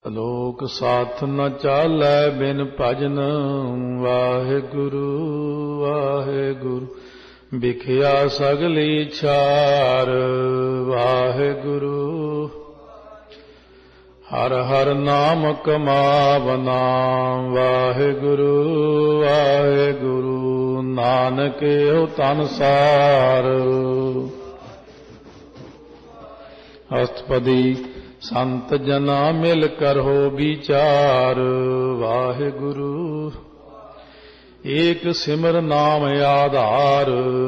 ਲੋਕ ਸਾਥ ਨ ਚਾਲੈ ਬਿਨ ਭਜਨ। ਵਾਹਿਗੁਰੂ ਵਾਹਿਗੁਰੂ ਵਿਖਿਆ ਸਗਲੀ ਛਾਰ। ਵਾਹਿਗੁਰੂ ਹਰ ਹਰ ਨਾਮ ਕਮਾਵਨਾ। ਵਾਹਿਗੁਰੂ ਵਾਹਿਗੁਰੂ ਨਾਨਕ ਏਹੁ ਤਨਸਾਰ। ਅਸ਼ਟਪਦੀ ਸੰਤ ਜਨਾ ਮਿਲ ਕਰੋ ਵਿਚਾਰ। ਵਾਹਿਗੁਰੂ ਏਕ ਸਿਮਰ ਨਾਮ ਆਧਾਰ।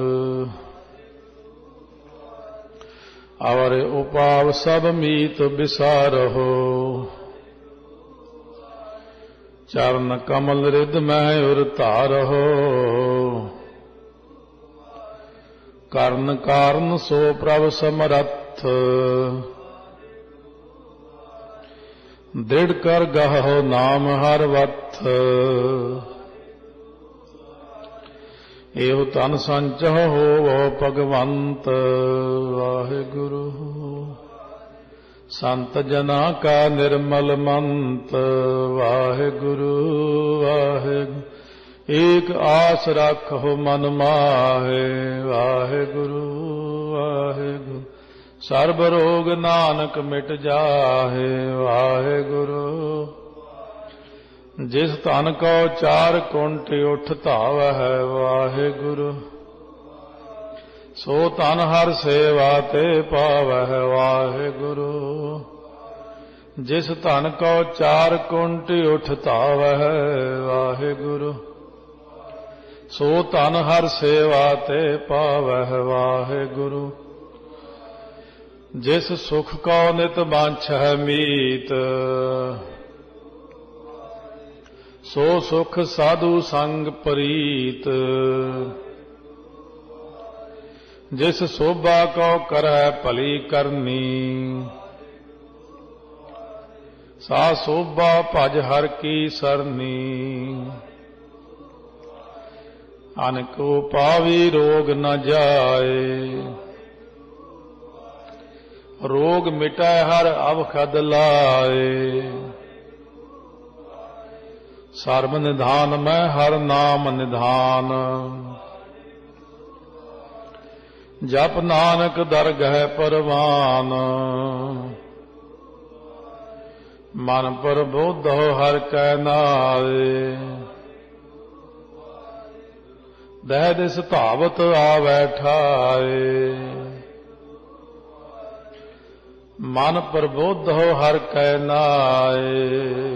ਅਵਰ ਉਪਾਵ ਸਭ ਮੀਤ ਵਿਸਾਰਹੁ। ਚਰਨ ਕਮਲ ਰਿਦ ਮਹਿ ਉਰ ਧਾਰਹੁ। ਕਰਨ ਕਾਰਨ ਸੋ ਪ੍ਰਭ ਸਮਰੱਥ। ਦ੍ਰਿੜ ਕਰ ਗਾਹੋ ਨਾਮ ਹਰ ਵਥ। ਇਹੋ ਤਨ ਸੰਚਹ ਹੋਵੋ ਭਗਵੰਤ। ਵਾਹਿਗੁਰੂ ਸੰਤ ਜਨਾ ਕਾ ਨਿਰਮਲ ਮੰਤ। ਵਾਹਿਗੁਰੂ ਵਾਹਿਗੁਰੂ ਏਕ ਆਸ ਰੱਖੋ ਮਨ ਮਾਹੇ। ਵਾਹਿਗੁਰੂ ਵਾਹਿਗੁਰੂ ਸਰਬ ਰੋਗ ਨਾਨਕ ਮਿਟ ਜਾਹੇ। ਵਾਹਿਗੁਰੂ ਜਿਸ ਧਨ ਕੋ ਚਾਰ ਕੁੰਟ ਉਠ ਧਾਵਹਿ। ਵਾਹਿਗੁਰੂ ਸੋ ਧਨ ਹਰ ਸੇਵਾ ਤੇ ਪਾਵਹਿ। ਵਾਹਿਗੁਰੂ ਜਿਸ ਧਨ ਕੋ ਚਾਰ ਕੁੰਟ ਉਠ ਧਾਵਹਿ। ਵਾਹਿਗੁਰੂ ਸੋ ਧਨ ਹਰ ਸੇਵਾ ਤੇ ਪਾਵਹਿ। ਵਾਹਿਗੁਰੂ ਜਿਸ ਸੁਖ ਕੋ ਨਿਤ ਬਾਂਛੈ ਮੀਤ। ਸੋ ਸੁਖ ਸਾਧੂ ਸੰਗ ਪ੍ਰੀਤ। ਜਿਸ ਸੋਭਾ ਕੋ ਕਰੈ ਭਲੀ ਕਰਨੀ। ਸਾ ਸੋਭਾ ਭਜ ਹਰ ਕੀ ਸਰਨੀ। ਅਨਕੋ ਪਾਵੀ ਰੋਗ ਨ ਜਾਏ। ਰੋਗ ਮਿਟੈ ਹਰ ਅਵਖਦ ਲਾਏ। ਸਰਬ ਨਿਧਾਨ ਮੈਂ ਹਰ ਨਾਮ ਨਿਧਾਨ। ਜਪ ਨਾਨਕ ਦਰਗਹਿ ਪਰਵਾਨ। ਮਨ ਪ੍ਰਬੋਧੋ ਹਰ ਕੈ ਨਾਏ। ਦਹਿ ਦਿਸ ਧਾਵਤ ਆਵੈ ਠਾਏ। ਮਨ ਪ੍ਰਬੋਧੋ ਹਰ ਕੈ ਨਾਏ।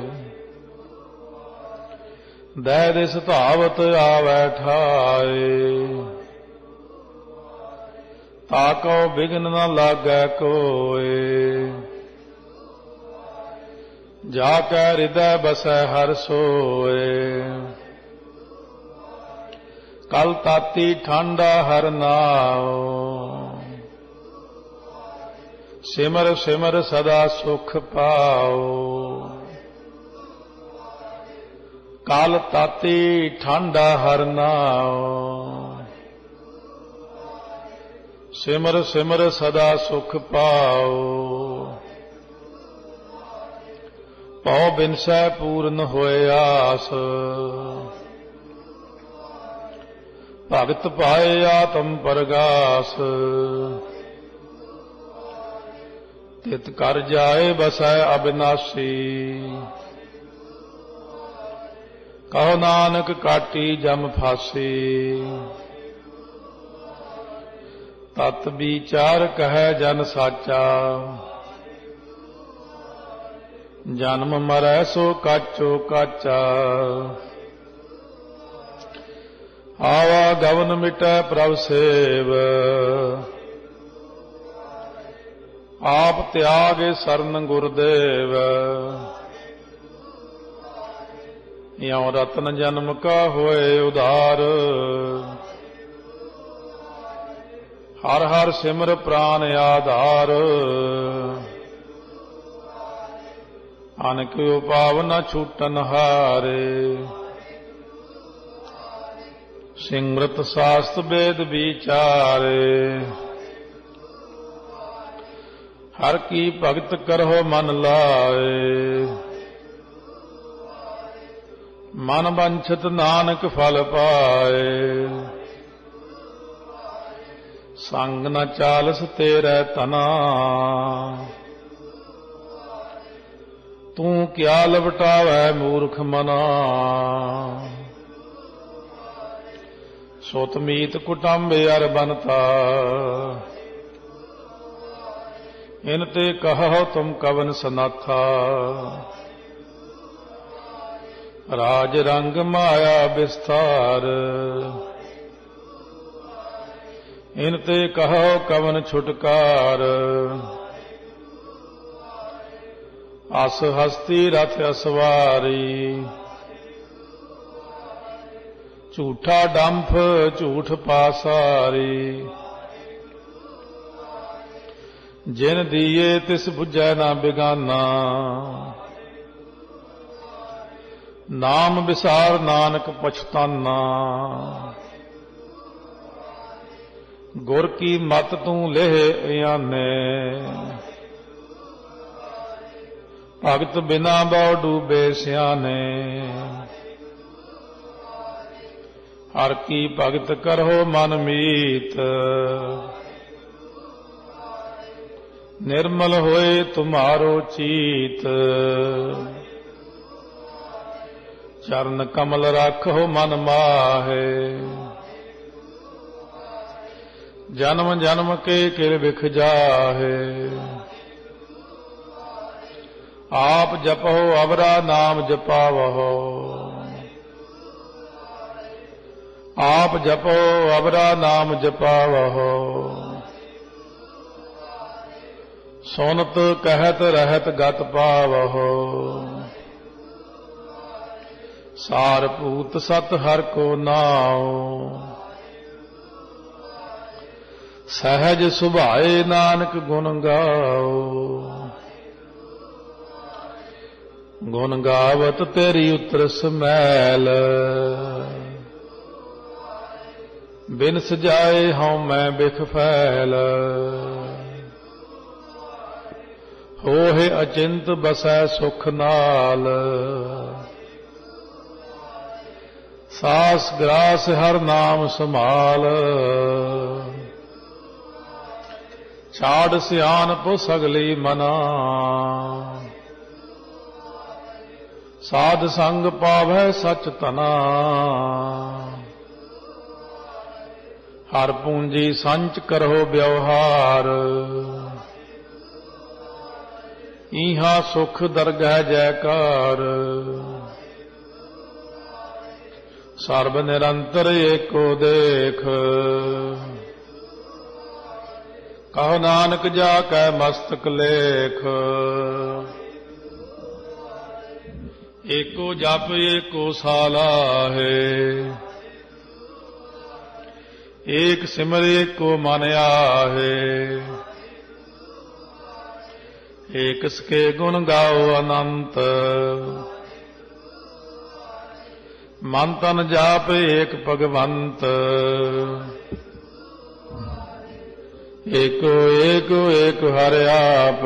ਦਹਿ ਦਿਸ ਧਾਵਤ ਆਵੈ ਠਾਏ। ਤਾਕੋ ਬਿਘਨ ਨ ਲਾਗੈ ਕੋਇ। ਜਾ ਕੈ ਹਿਰਦੈ ਬਸੈ ਹਰਿ ਸੋਇ। ਕਲ ਤਾਤੀ ਠੰਡਾ ਹਰਿ ਨਾਉ। ਸਿਮਰ ਸਿਮਰ ਸਦਾ ਸੁਖ ਪਾਉ। ਕਾਲ ਤਾਤੀ ਠੰਡਾ ਹਰਿ ਨਾਉ। ਸਿਮਰ ਸਿਮਰ ਸਦਾ ਸੁਖ ਪਾਉ। ਪਉ ਬਿਨਸੈ ਪੂਰਨ ਹੋਇ ਆਸ। ਭਗਤ ਪਾਏ ਆਤਮ ਪਰਗਾਸ। ਤਿਤ ਕਰ ਜਾਏ ਬਸੈ ਅਬਿਨਾਸੀ। ਕਹੋ ਨਾਨਕ ਕਾਟੀ ਜਮ ਫਾਸੀ। ਤਤ ਵਿਚਾਰ ਕਹੈ ਜਨ ਸਾਚਾ। ਜਨਮ ਮਰੈ ਸੋ ਕਾਚੋ ਕਾਚਾ। ਆਵਾ ਗਵਨ ਮਿਟੈ ਪ੍ਰਭ ਸੇਵ। ਆਪ ਤਿਆਗੇ ਸਰਨ ਗੁਰਦੇਵ। ਇਉ ਰਤਨ ਜਨਮ ਕਾ ਹੋਏ ਉਧਾਰ। ਹਰ ਹਰ ਸਿਮਰ ਪ੍ਰਾਨ ਆਧਾਰ। ਅਨਕ ਉਪਾਵ ਨ ਛੂਟਨ ਹਾਰੇ। ਸਿਮਰਤ ਸਾਸਤ ਵੇਦ ਵਿਚਾਰੇ। ਹਰ ਕੀ ਭਗਤ ਕਰਹੁ ਮਨ ਲਾਏ। ਮਨ ਬੰਛਤ ਨਾਨਕ ਫਲ ਪਾਏ। ਸੰਗ ਨ ਚਾਲਸ ਤੇਰੇ ਤਨਾ, ਤੂੰ ਕਿਆ ਲਵਟਾਵੈ ਮੂਰਖ ਮਨਾ। ਸੁਤ ਮੀਤ ਕੁਟੰਬ ਅਰ ਬਨਤਾ, ਇਨ ਤੇ ਕਹੋ ਤੁਮ ਕਵਨ ਸਨਾਥਾ। ਰਾਜ ਰੰਗ ਮਾਇਆ ਵਿਸਥਾਰ, ਇਨ ਤੇ ਕਹੋ ਕਵਨ ਛੁਟਕਾਰ। ਅਸ ਹਸਤੀ ਰਥ ਅਸਵਾਰੀ, ਝੂਠਾ ਡੰਫ ਝੂਠ ਪਾਸਾਰੀ। ਜਿਨ ਦੀਏ ਤਿਸ ਬੁਝੈ ਨਾ ਬਿਗਾਨਾ, ਨਾਮ ਵਿਸਾਰ ਨਾਨਕ ਪਛਤਾਨਾ। ਗੁਰ ਕੀ ਮਤ ਤੂੰ ਲੇਹ ਆਨੇ, ਭਗਤ ਬਿਨਾ ਬਹੁ ਡੂਬੇ ਸਿਆਣੇ। ਹਰ ਕੀ ਭਗਤ ਕਰੋ ਮਨ ਮੀਤ, ਨਿਰਮਲ ਹੋਏ ਤੁਮਾਰੋ ਚੀਤ। ਚਰਨ ਕਮਲ ਰਾਖੋ ਮਨ ਮਾਹੇ, ਜਨਮ ਜਨਮ ਕੇ ਕਿਲ ਵਿਖ ਜਾਹੇ। ਆਪ ਜਪੋ ਅਵਰਾ ਨਾਮ ਜਪਾਵਹੋ, ਆਪ ਜਪੋ ਅਵਰਾ ਨਾਮ ਜਪਾਵਹੋ। ਸੁਨਤ ਕਹਿਤ ਰਹਿਤ ਗਤ ਪਾਵਹੋ, ਸਾਰ ਭੂਤ ਸਤ ਹਰ ਕੋ ਨਾਉ। ਸਹਿਜ ਸੁਭਾਏ ਨਾਨਕ ਗੁਣ ਗਾਓ, ਗੁਣ ਗਾਵਤ ਤੇਰੀ ਉਤਰਸ ਮੈਲ। ਬਿਨ ਸਜਾਏ ਹਉ ਮੈਂ ਬਿਖ ਫੈਲ, ਹੋਏ ਅਚਿੰਤ ਬਸੈ ਸੁਖ ਨਾਲ। ਸਾਸ ਗ੍ਰਾਸ ਹਰ ਨਾਮ ਸੰਭਾਲ, ਛਾੜ ਸਿਆਣਪ ਸਗਲੀ ਮਨਾ। ਸਾਧ ਸੰਗ ਪਾਵੈ ਸਚ ਤਨਾ, ਹਰ ਪੂੰਜੀ ਸੰਚ ਕਰੋ ਵਿਵਹਾਰ। ਈਹਾ ਸੁਖ ਦਰਗਹਿ ਜੈਕਾਰ, ਸਰਬ ਨਿਰੰਤਰ ਏਕੋ ਦੇਖ। ਕਹੋ ਨਾਨਕ ਜਾ ਕੈ ਮਸਤਕ ਲੇਖ, ਏਕੋ ਜਪ ਏਕੋ ਸਾਲਾਹੇ। ਏਕ ਸਿਮਰ ਏਕੋ ਮਨ ਆਹੇ, ਏਕ ਸਕੇ ਗੁਣ ਗਾਓ ਅਨੰਤ। ਮਨ ਤਨ ਜਾਪ ਏਕ ਭਗਵੰਤ, ਏਕੋ ਏਕੋ ਏਕ ਹਰਿ ਆਪ।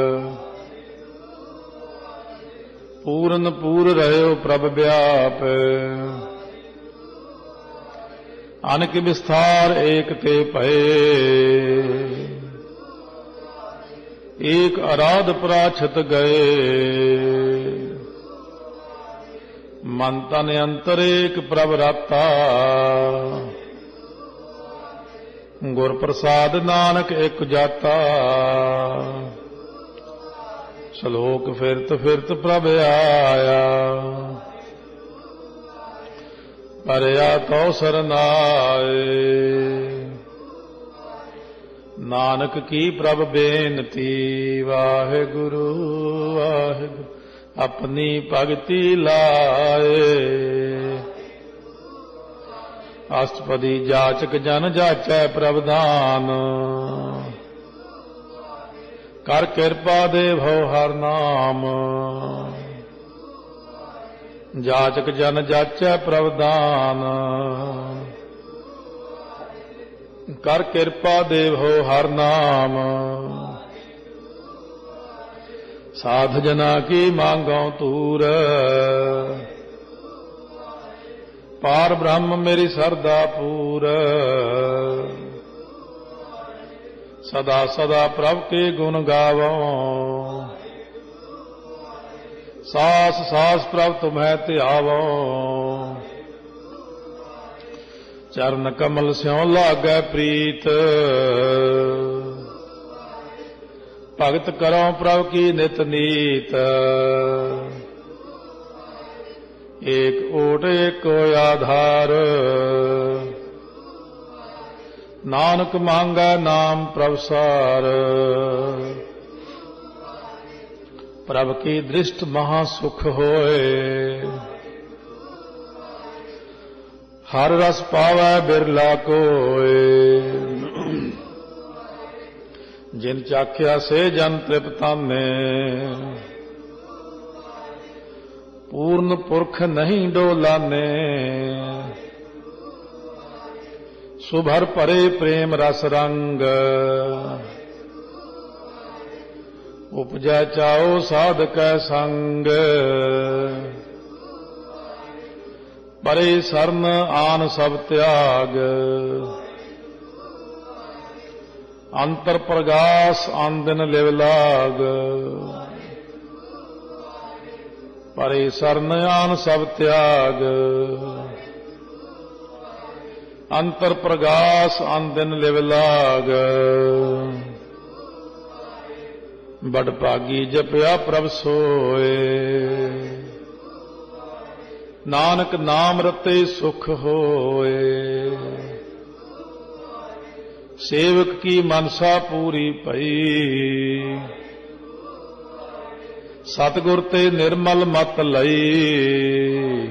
ਪੂਰਨ ਪੂਰ ਰਹਿਓ ਪ੍ਰਭ ਵਿਆਪ, ਅਨਕ ਵਿਸਥਾਰ ਏਕ ਤੇ ਭਏ। ਏਕ ਅਰਾਧ ਪ੍ਰਾਛਤ ਗਏ, ਮਨ ਤਨ ਅੰਤਰ ਏਕ ਪ੍ਰਭ ਰਾਤਾ। ਗੁਰ ਪ੍ਰਸਾਦ ਨਾਨਕ ਇਕ ਜਾਤਾ, ਸ਼ਲੋਕ ਫਿਰਤ ਫਿਰਤ ਪ੍ਰਭ ਆਇਆ। ਪਰਿਆ ਤਉ ਸਰਨਾਏ, ਨਾਨਕ ਕੀ ਪ੍ਰਭ ਬੇਨਤੀ। ਵਾਹਿਗੁਰੂ ਵਾਹਿਗੁਰੂ ਆਪਣੀ ਭਗਤੀ ਲਾਏ। ਅਸ਼ਟਪਦੀ ਜਾਚਕ ਜਨ ਜਾਚੈ ਪ੍ਰਭਦਾਨ, ਕਰ ਕਿਰਪਾ ਦੇਵੋ ਹਰ ਨਾਮ। ਜਾਚਕ ਜਨ ਜਾਚੈ ਪ੍ਰਭਦਾਨ, ਕਰ ਕਿਰਪਾ ਦੇਵੋ ਹਰ ਨਾਮ। ਸਾਧ ਜਨਾ ਕੀ ਮੰਗਉ ਤੂਰ, ਪਾਰ ਬ੍ਰਹਮ ਮੇਰੀ ਸਰਦਾ ਪੂਰ। ਸਦਾ ਸਦਾ ਪ੍ਰਭ ਕੇ ਗੁਣ ਗਾਵੋ, ਸਾਸ ਸਾਸ ਪ੍ਰਭ ਤੁਮਹਿ ਧਿਆਵੋ। ਚਰਨ ਕਮਲ ਸਿਉ ਲਾਗੈ ਪ੍ਰੀਤ, ਭਗਤ ਕਰੋ ਪ੍ਰਭ ਕੀ ਨਿਤ ਨੀਤ। ਏਕ ਓਟ ਏਕੋ ਆਧਾਰ, ਨਾਨਕ ਮੰਗੈ ਨਾਮ ਪ੍ਰਭ ਸਾਰ। ਪ੍ਰਭ ਕੀ ਦ੍ਰਿਸ਼ਟ ਮਹਾ ਸੁਖ ਹੋਏ, ਹਰ ਰਸ ਪਾਵੈ ਬਿਰਲਾ ਕੋਇ। ਜਿਨ ਚਾਖਿਆ ਸੇ ਜਨ ਤ੍ਰਿਪਤਾਨੇ, ਪੂਰਨ ਪੁਰਖ ਨਹੀਂ ਡੋਲਾਨੇ। ਸੁਭਰ ਭਰੇ ਪ੍ਰੇਮ ਰਸ ਰੰਗ, ਉਪਜੈ ਚਾਓ ਸਾਧਕੈ ਸੰਗ। ਪਰੇ ਸਰਨ ਆਨ ਸਭ ਤਿਆਗ, ਅੰਤਰ ਪ੍ਰਗਾਸ ਆਨੰਦਨ ਲਿਵ ਲਾਗ। ਪਰੇ ਸਰਨ ਆਨ ਸਭ ਤਿਆਗ, ਅੰਤਰ ਪ੍ਰਗਾਸ ਆਨੰਦਨ ਲਿਵ ਲਾਗ। ਬੜ ਭਾਗੀ ਜਪਿਆ ਪ੍ਰਭ ਸੋਏ, ਨਾਨਕ ਨਾਮ ਰਤੇ ਸੁਖ ਹੋਏ। ਸੇਵਕ ਕੀ ਮਨਸਾ ਪੂਰੀ ਭਈ, ਸਤਿਗੁਰ ਤੇ ਨਿਰਮਲ ਮਤ ਲਈ।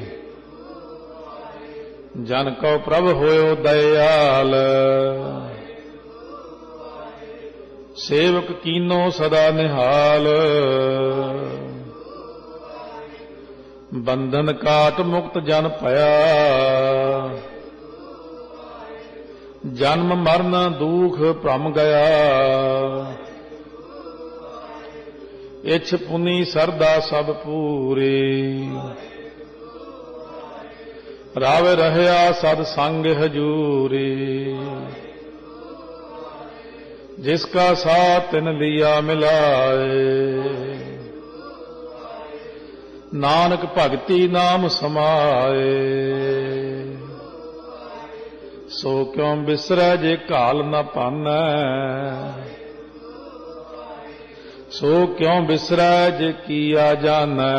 ਜਨ ਕਉ ਪ੍ਰਭ ਹੋਇਓ ਦਇਆਲ, ਸੇਵਕ ਕੀਨੋ ਸਦਾ ਨਿਹਾਲ। ਬੰਧਨ ਕਾਟ ਮੁਕਤ ਜਨ ਭਇਆ, ਜਨਮ ਮਰਨ ਦੁਖ ਭ੍ਰਮ ਗਿਆ। ਇਛ ਪੁਨੀ ਸਰਦਾ ਸਭ ਪੂਰੀ, ਰਾਵ ਰਹਿਆ ਸਦ ਸੰਗ ਹਜੂਰੀ। ਜਿਸਕਾ ਸਾਥ ਤਿਨ ਲਿਆ ਮਿਲਾਏ, ਨਾਨਕ ਭਗਤੀ ਨਾਮ ਸਮਾਏ। ਸੋ ਕਿਉ ਬਿਸਰੈ ਜੇ ਘਾਲ ਨ ਪਾਨੈ, ਸੋ ਕਿਉ ਬਿਸਰੈ ਜੇ ਕੀਆ ਜਾਣੈ।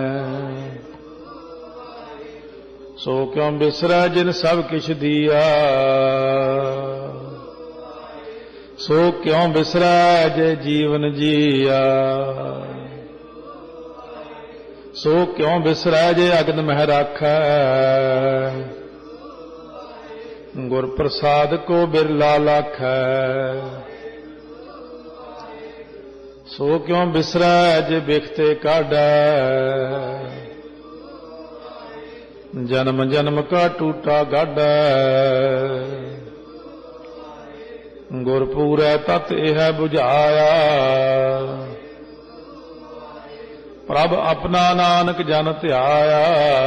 ਸੋ ਕਿਉ ਬਿਸਰੈ ਜਿਨ ਸਭ ਕਿਛ ਦੀਆ, ਸੋ ਕਿਉ ਬਿਸਰੈ ਜੇ ਜੀਵਨ ਜੀਆ। ਸੋ ਕਿਉ ਬਿਸਰੈ ਜੇ ਅਗਨ ਮਹਿ ਰਾਖੈ, ਗੁਰ ਪ੍ਰਸਾਦ ਕੋ ਬਿਰਲਾ ਲਾਖੈ। ਸੋ ਕਿਉ ਬਿਸਰੈ ਜੇ ਬਿਖਤੇ ਕਾਢੈ, ਜਨਮ ਜਨਮ ਕਾ ਟੂਟਾ ਗਾਢੈ। ਗੁਰ ਪੂਰੈ ਤਤ ਇਹ ਬੁਝਾਇਆ, ਪ੍ਰਭ ਆਪਣਾ ਨਾਨਕ ਜਨ ਧਿਆਇਆ।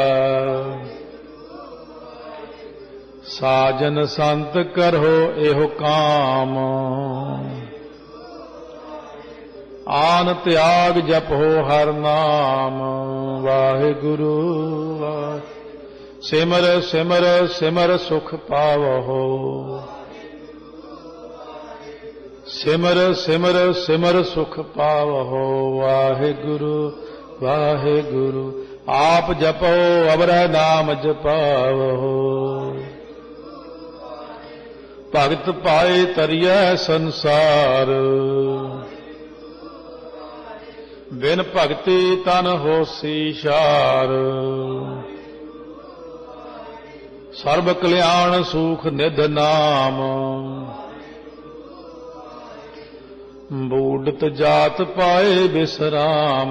ਸਾਜਨ ਸੰਤ ਕਰੋ ਇਹੋ ਕਾਮ, ਆਨ ਤਿਆਗ ਜਪੋ ਹਰ ਨਾਮ। ਵਾਹਿਗੁਰੂ ਵਾਹਿਗੁਰੂ ਸਿਮਰ ਸਿਮਰ ਸਿਮਰ ਸੁਖ ਪਾਵਹੁ। ਸਿਮਰ ਸਿਮਰ ਸਿਮਰ ਸੁਖ ਪਾਵਹੁ। ਵਾਹਿਗੁਰੂ ਵਾਹਿਗੁਰੂ ਆਪ ਜਪੋ ਅਵਰੈ ਨਾਮ ਜਪਾਵਹੁ। ਭਗਤ ਪਾਏ ਤਰੀਐ ਸੰਸਾਰ, ਬਿਨ ਭਗਤੀ ਤਨ ਹੋਸੀ ਛਾਰ। ਸਰਬ ਕਲਿਆਣ ਸੂਖ ਨਿਧ ਨਾਮ, ਬੂਢਤ ਜਾਤ ਪਾਏ ਬਿਸਰਾਮ।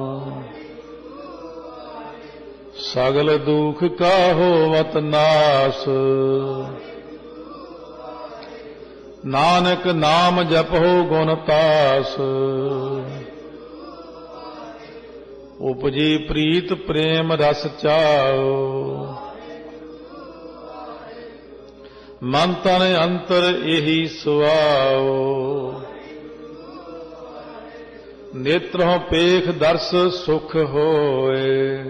ਸਗਲ ਦੁਖ ਕਾ ਹੋਵਤ ਨਾਸ, ਨਾਨਕ ਨਾਮ ਜਪੋ ਗੁਣ ਤਾਸ। ਉਪਜੀ ਪ੍ਰੀਤ ਪ੍ਰੇਮ ਰਸ ਚਾਓ, ਮਨ ਤਨ ਅੰਤਰ ਇਹੀ ਸੁਆਓ। ਨੇਤਰੋਂ ਪੇਖ ਦਰਸ ਸੁਖ ਹੋਏ।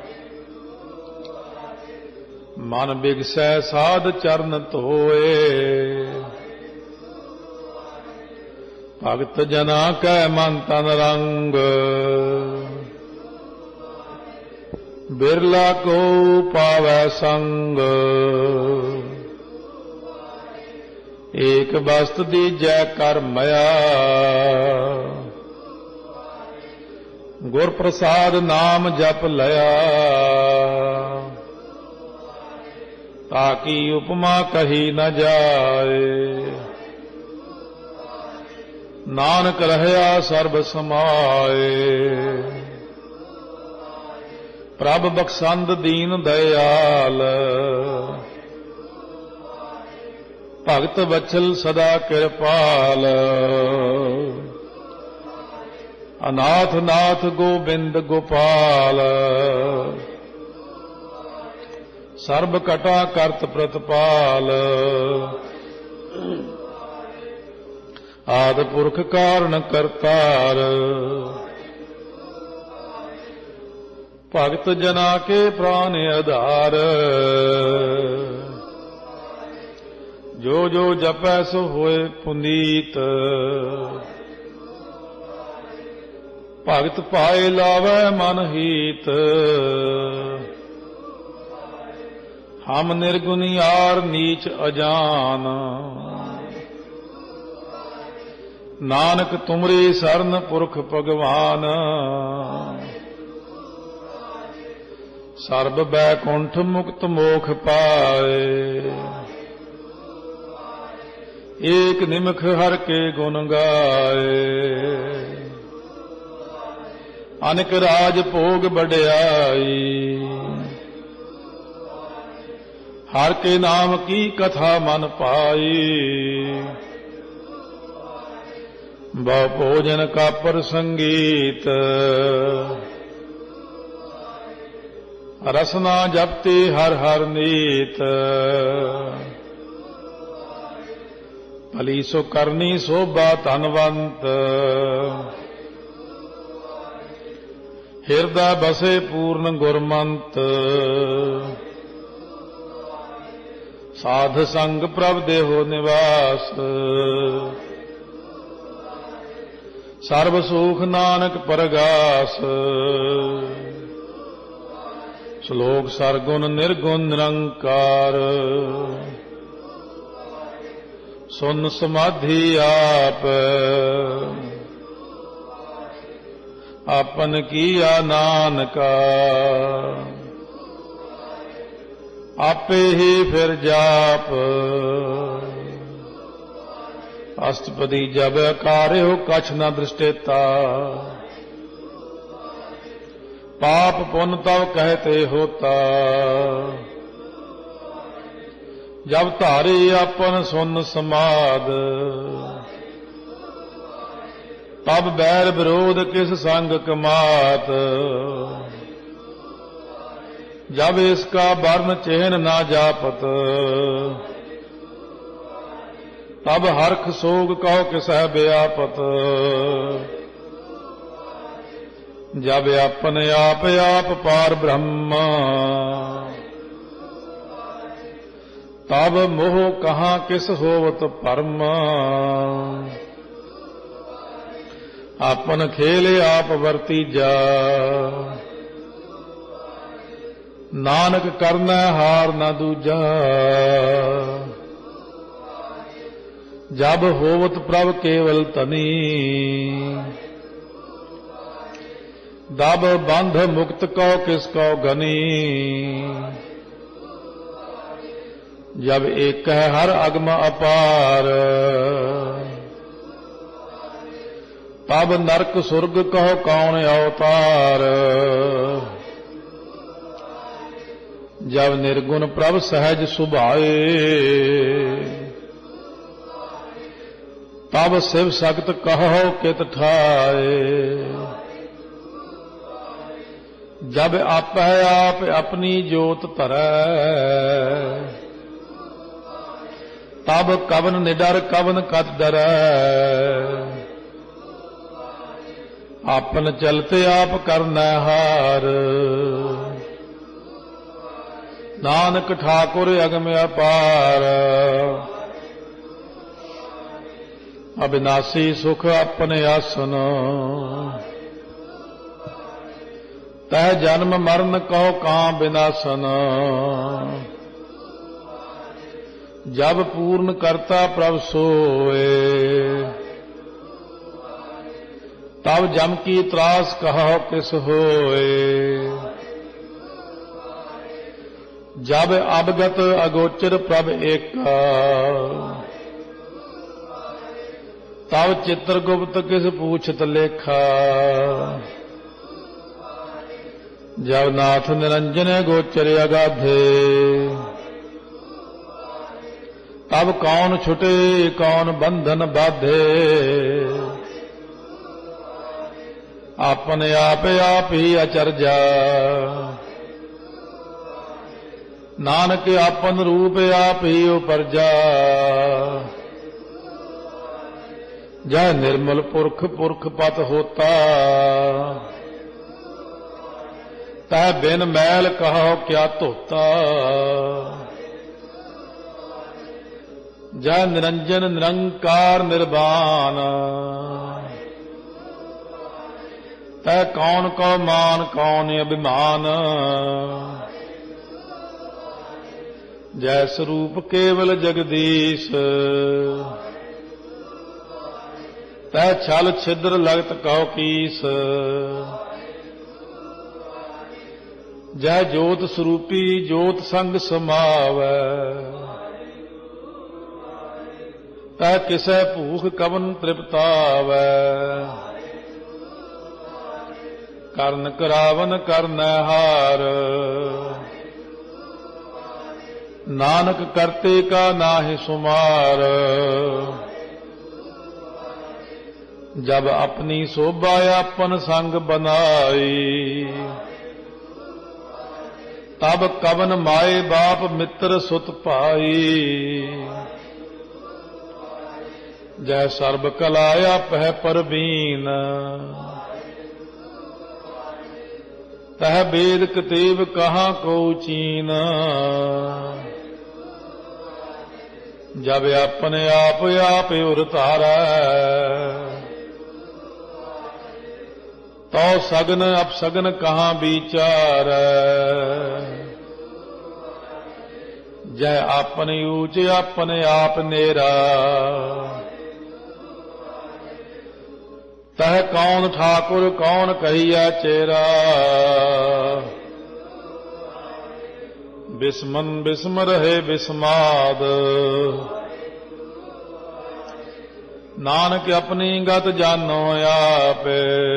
ਮਨ ਬਿਗਸੈ ਸਾਧ ਚਰਨ ਧੋਏ। ਭਗਤ ਜਨਾ ਕੈ ਮਨ ਤਨ ਰੰਗ। ਬਿਰਲਾ ਕੋ ਪਾਵੈ ਸੰਗ। ਏਕ ਬਸਤ ਦੀਜੈ ਕਰ ਮਇਆ। ਗੁਰ ਪ੍ਰਸਾਦ ਨਾਮ ਜਪ ਲਿਆ। ਤਾਕੀ ਉਪਮਾ ਕਹੀ ਨ ਜਾਏ। ਨਾਨਕ ਰਹਿਆ ਸਰਬ ਸਮਾਏ। ਪ੍ਰਭ ਬਖਸ਼ੰਦ ਦੀਨ ਦਇਆਲ। ਭਗਤ ਵਚਲ ਸਦਾ ਕਿਰਪਾਲ। ਅਨਾਥ ਨਾਥ ਗੋਬਿੰਦ ਗੋਪਾਲ। ਸਰਬ ਕਟਾ ਕਰਤ ਪ੍ਰਤਪਾਲ। ਆਦਿ ਪੁਰਖ ਕਾਰਨ ਕਰਤਾਰ। ਭਗਤ ਜਨਾ ਕੇ ਪ੍ਰਾਨ ਆਧਾਰ। ਜੋ ਜੋ ਜਪੈ ਸੋ ਹੋਏ ਪੁਨੀਤ। ਭਗਤ ਪਾਏ ਲਾਵੈ ਮਨ ਹੀਤ। ਹਮ ਨਿਰਗੁਨਿਆਰ ਨੀਚ ਅਜਾਨ। ਨਾਨਕ ਤੁਮਰੀ ਸਰਨ ਪੁਰਖ ਭਗਵਾਨ। ਸਰਬ ਬੈਕੁੰਠ ਮੁਕਤ ਮੋਖ ਪਾਏ। ਏਕ ਨਿਮਖ ਹਰ ਕੇ ਗੁਣ ਗਾਏ। ਅਨਕ ਰਾਜ ਭੋਗ ਬੜਿਆਈ। ਹਰ ਕੇ ਨਾਮ ਕੀ ਕਥਾ ਮਨ ਪਾਈ। ਬਹੁ ਭੋਜਨ ਕਾ ਪ੍ਰਸੰਗੀਤ। ਰਸਨਾ ਜਪਤੀ ਹਰ ਹਰ ਨੀਤ। ਭਲੀ ਸੋ ਕਰਨੀ ਸੋਭਾ ਧਨਵੰਤ। ਹਿਰਦਾ ਬਸੇ ਪੂਰਨ ਗੁਰਮੰਤ। ਸਾਧ ਸੰਗ ਪ੍ਰਭ ਦੇਹੋ ਨਿਵਾਸ। ਸਰਬ ਸੁਖ ਨਾਨਕ ਪਰਗਾਸ। ਸ਼ਲੋਕ ਸਰਗੁਣ ਨਿਰਗੁਣ ਨਿਰੰਕਾਰ। ਸੁਨ ਸਮਾਧੀ ਆਪ। ਆਪਨ ਕੀਆ ਨਾਨਕਾ। ਆਪੇ ਹੀ ਫਿਰ ਜਾਪ। ਅਸ਼ਟਪਦੀ ਜਬ ਕਾਰਿਓ ਕਛ ਨ ਦ੍ਰਿਸ਼ਟੇਤਾ। ਪਾਪ ਪੁੰਨ ਤਵ ਕਹਤੇ ਹੋਤਾ। ਜਬ ਧਾਰੇ ਆਪਨ ਸੁਨ ਸਮਾਦ। ਤਬ ਬੈਰ ਵਿਰੋਧ ਕਿਸ ਸੰਗ ਕਮਾਤ। ਜਬ ਇਸਕਾ ਵਰਨ ਚਿਹਨ ਨਾ ਜਾਪਤ। ਤਬ ਹਰਖ ਸੋਗ ਕਹੋ ਕਿਸੈ ਬਿਆਪਤ। ਜਬ ਆਪਨ ਆਪ ਆਪ ਪਾਰ ਬ੍ਰਹਮ। ਤਬ ਮੋਹ ਕਹਾਂ ਕਿਸ ਹੋਵਤ ਭਰਮ। ਆਪਨ ਖੇਲ ਆਪ ਵਰਤੀਜਾ। ਨਾਨਕ ਕਰਨਾ ਹਾਰ ਨਾ ਦੂਜਾ। ਜਬ ਹੋਵਤ ਪ੍ਰਭ ਕੇਵਲ ਤਨੀ। ਦਬ ਬੰਧ ਮੁਕਤ ਕਉ ਕਿਸ ਕਉ ਗਨੀ। ਜਬ ਏਕ ਹੈ ਹਰ ਅਗਮ ਅਪਾਰ। ਤਬ ਨਰਕ ਸੁਰਗ ਕਹੋ ਕੌਣ ਅਵਤਾਰ। ਜਬ ਨਿਰਗੁਣ ਪ੍ਰਭ ਸਹਿਜ ਸੁਭਾਏ। ਤਬ ਸਿਵ ਸਖਤ ਕਹੋ ਕਿਤ ਠਾਏ। ਜਬ ਆਪੈ ਆਪ ਆਪਣੀ ਜੋਤ ਧਰੈ। तब कवन निडर कवन कत डरै, आपन चलते आप करना हार। नानक ठाकुर अगम अपार, अविनाशी सुख अपने आसन। तह जन्म मरण कहो कां विनाशन, जब पूर्ण करता प्रभ सोए। तब जम की त्रास कहो किस होए, जब अवगत अगोचर प्रभ एका। तब चित्रगुप्त किस पूछत लेखा, जब नाथ निरंजन गोचर अगाधे। तब कौन छुटे कौन बंधन बाधे, अपने आप आप ही अचरजा। नानक आपन रूप आप ही उपरजा, जय निर्मल पुरख पुरख पत होता। तह बिन मैल कहो क्या धोता, जय निरंजन निरंकार निर्वाण। तह कौन को मान कौन अभिमान, जय स्वरूप केवल जगदीश। तह छल छिद्र लगत कहो कीस, जय जोत स्वरूपी जोत संग समावै। तह किसै भूख कवन तृप्तावै, करन करावन करन हार। नानक करते का नाहि सुमार, जब अपनी शोभा अपन संग बनाई। तब कवन माए बाप मित्र सुत पाई, जय सर्ब कलाया पह परवीन। तह वेद कतेब कहाँ को चीन, जब अपने आप आप उरतारा। तो सगन अपसगन कहाँ विचार, जय अपने ऊंच अपने आप नेरा। तह कौन ठाकुर कौन कहिया चेरा, बिस्मन बिस्म रहे बिस्माद। नानक अपनी गत जानो आप,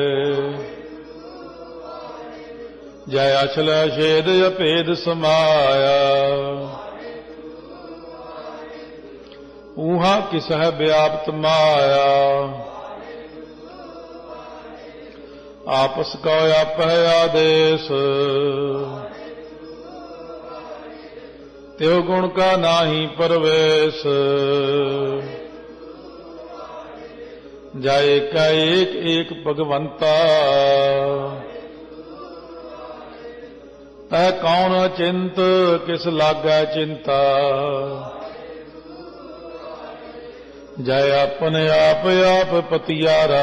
जय अचल छेद अभेद समाया। ऊहा किस है व्याप्त माया, आपस का आप है आदेश। त्यो गुण का नाही परवेश, जाए का एक एक भगवंता। तह कौन चिंत किस लागा चिंता, जय अपने आप पतियारा।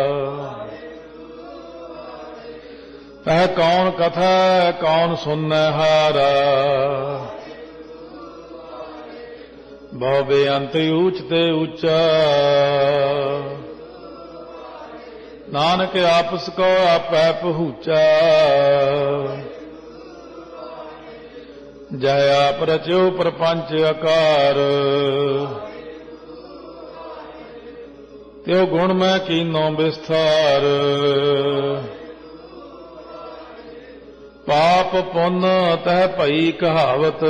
तह कौन कथा कौन सुनने हारा, बहु बेअंत ऊंचते ऊंचा। नानक आपस को आप पहुँचा, जय आप रचो प्रपंच आकार। त्यो गुण में कीनो विस्तार, पाप पुण्य तह भई कहावत।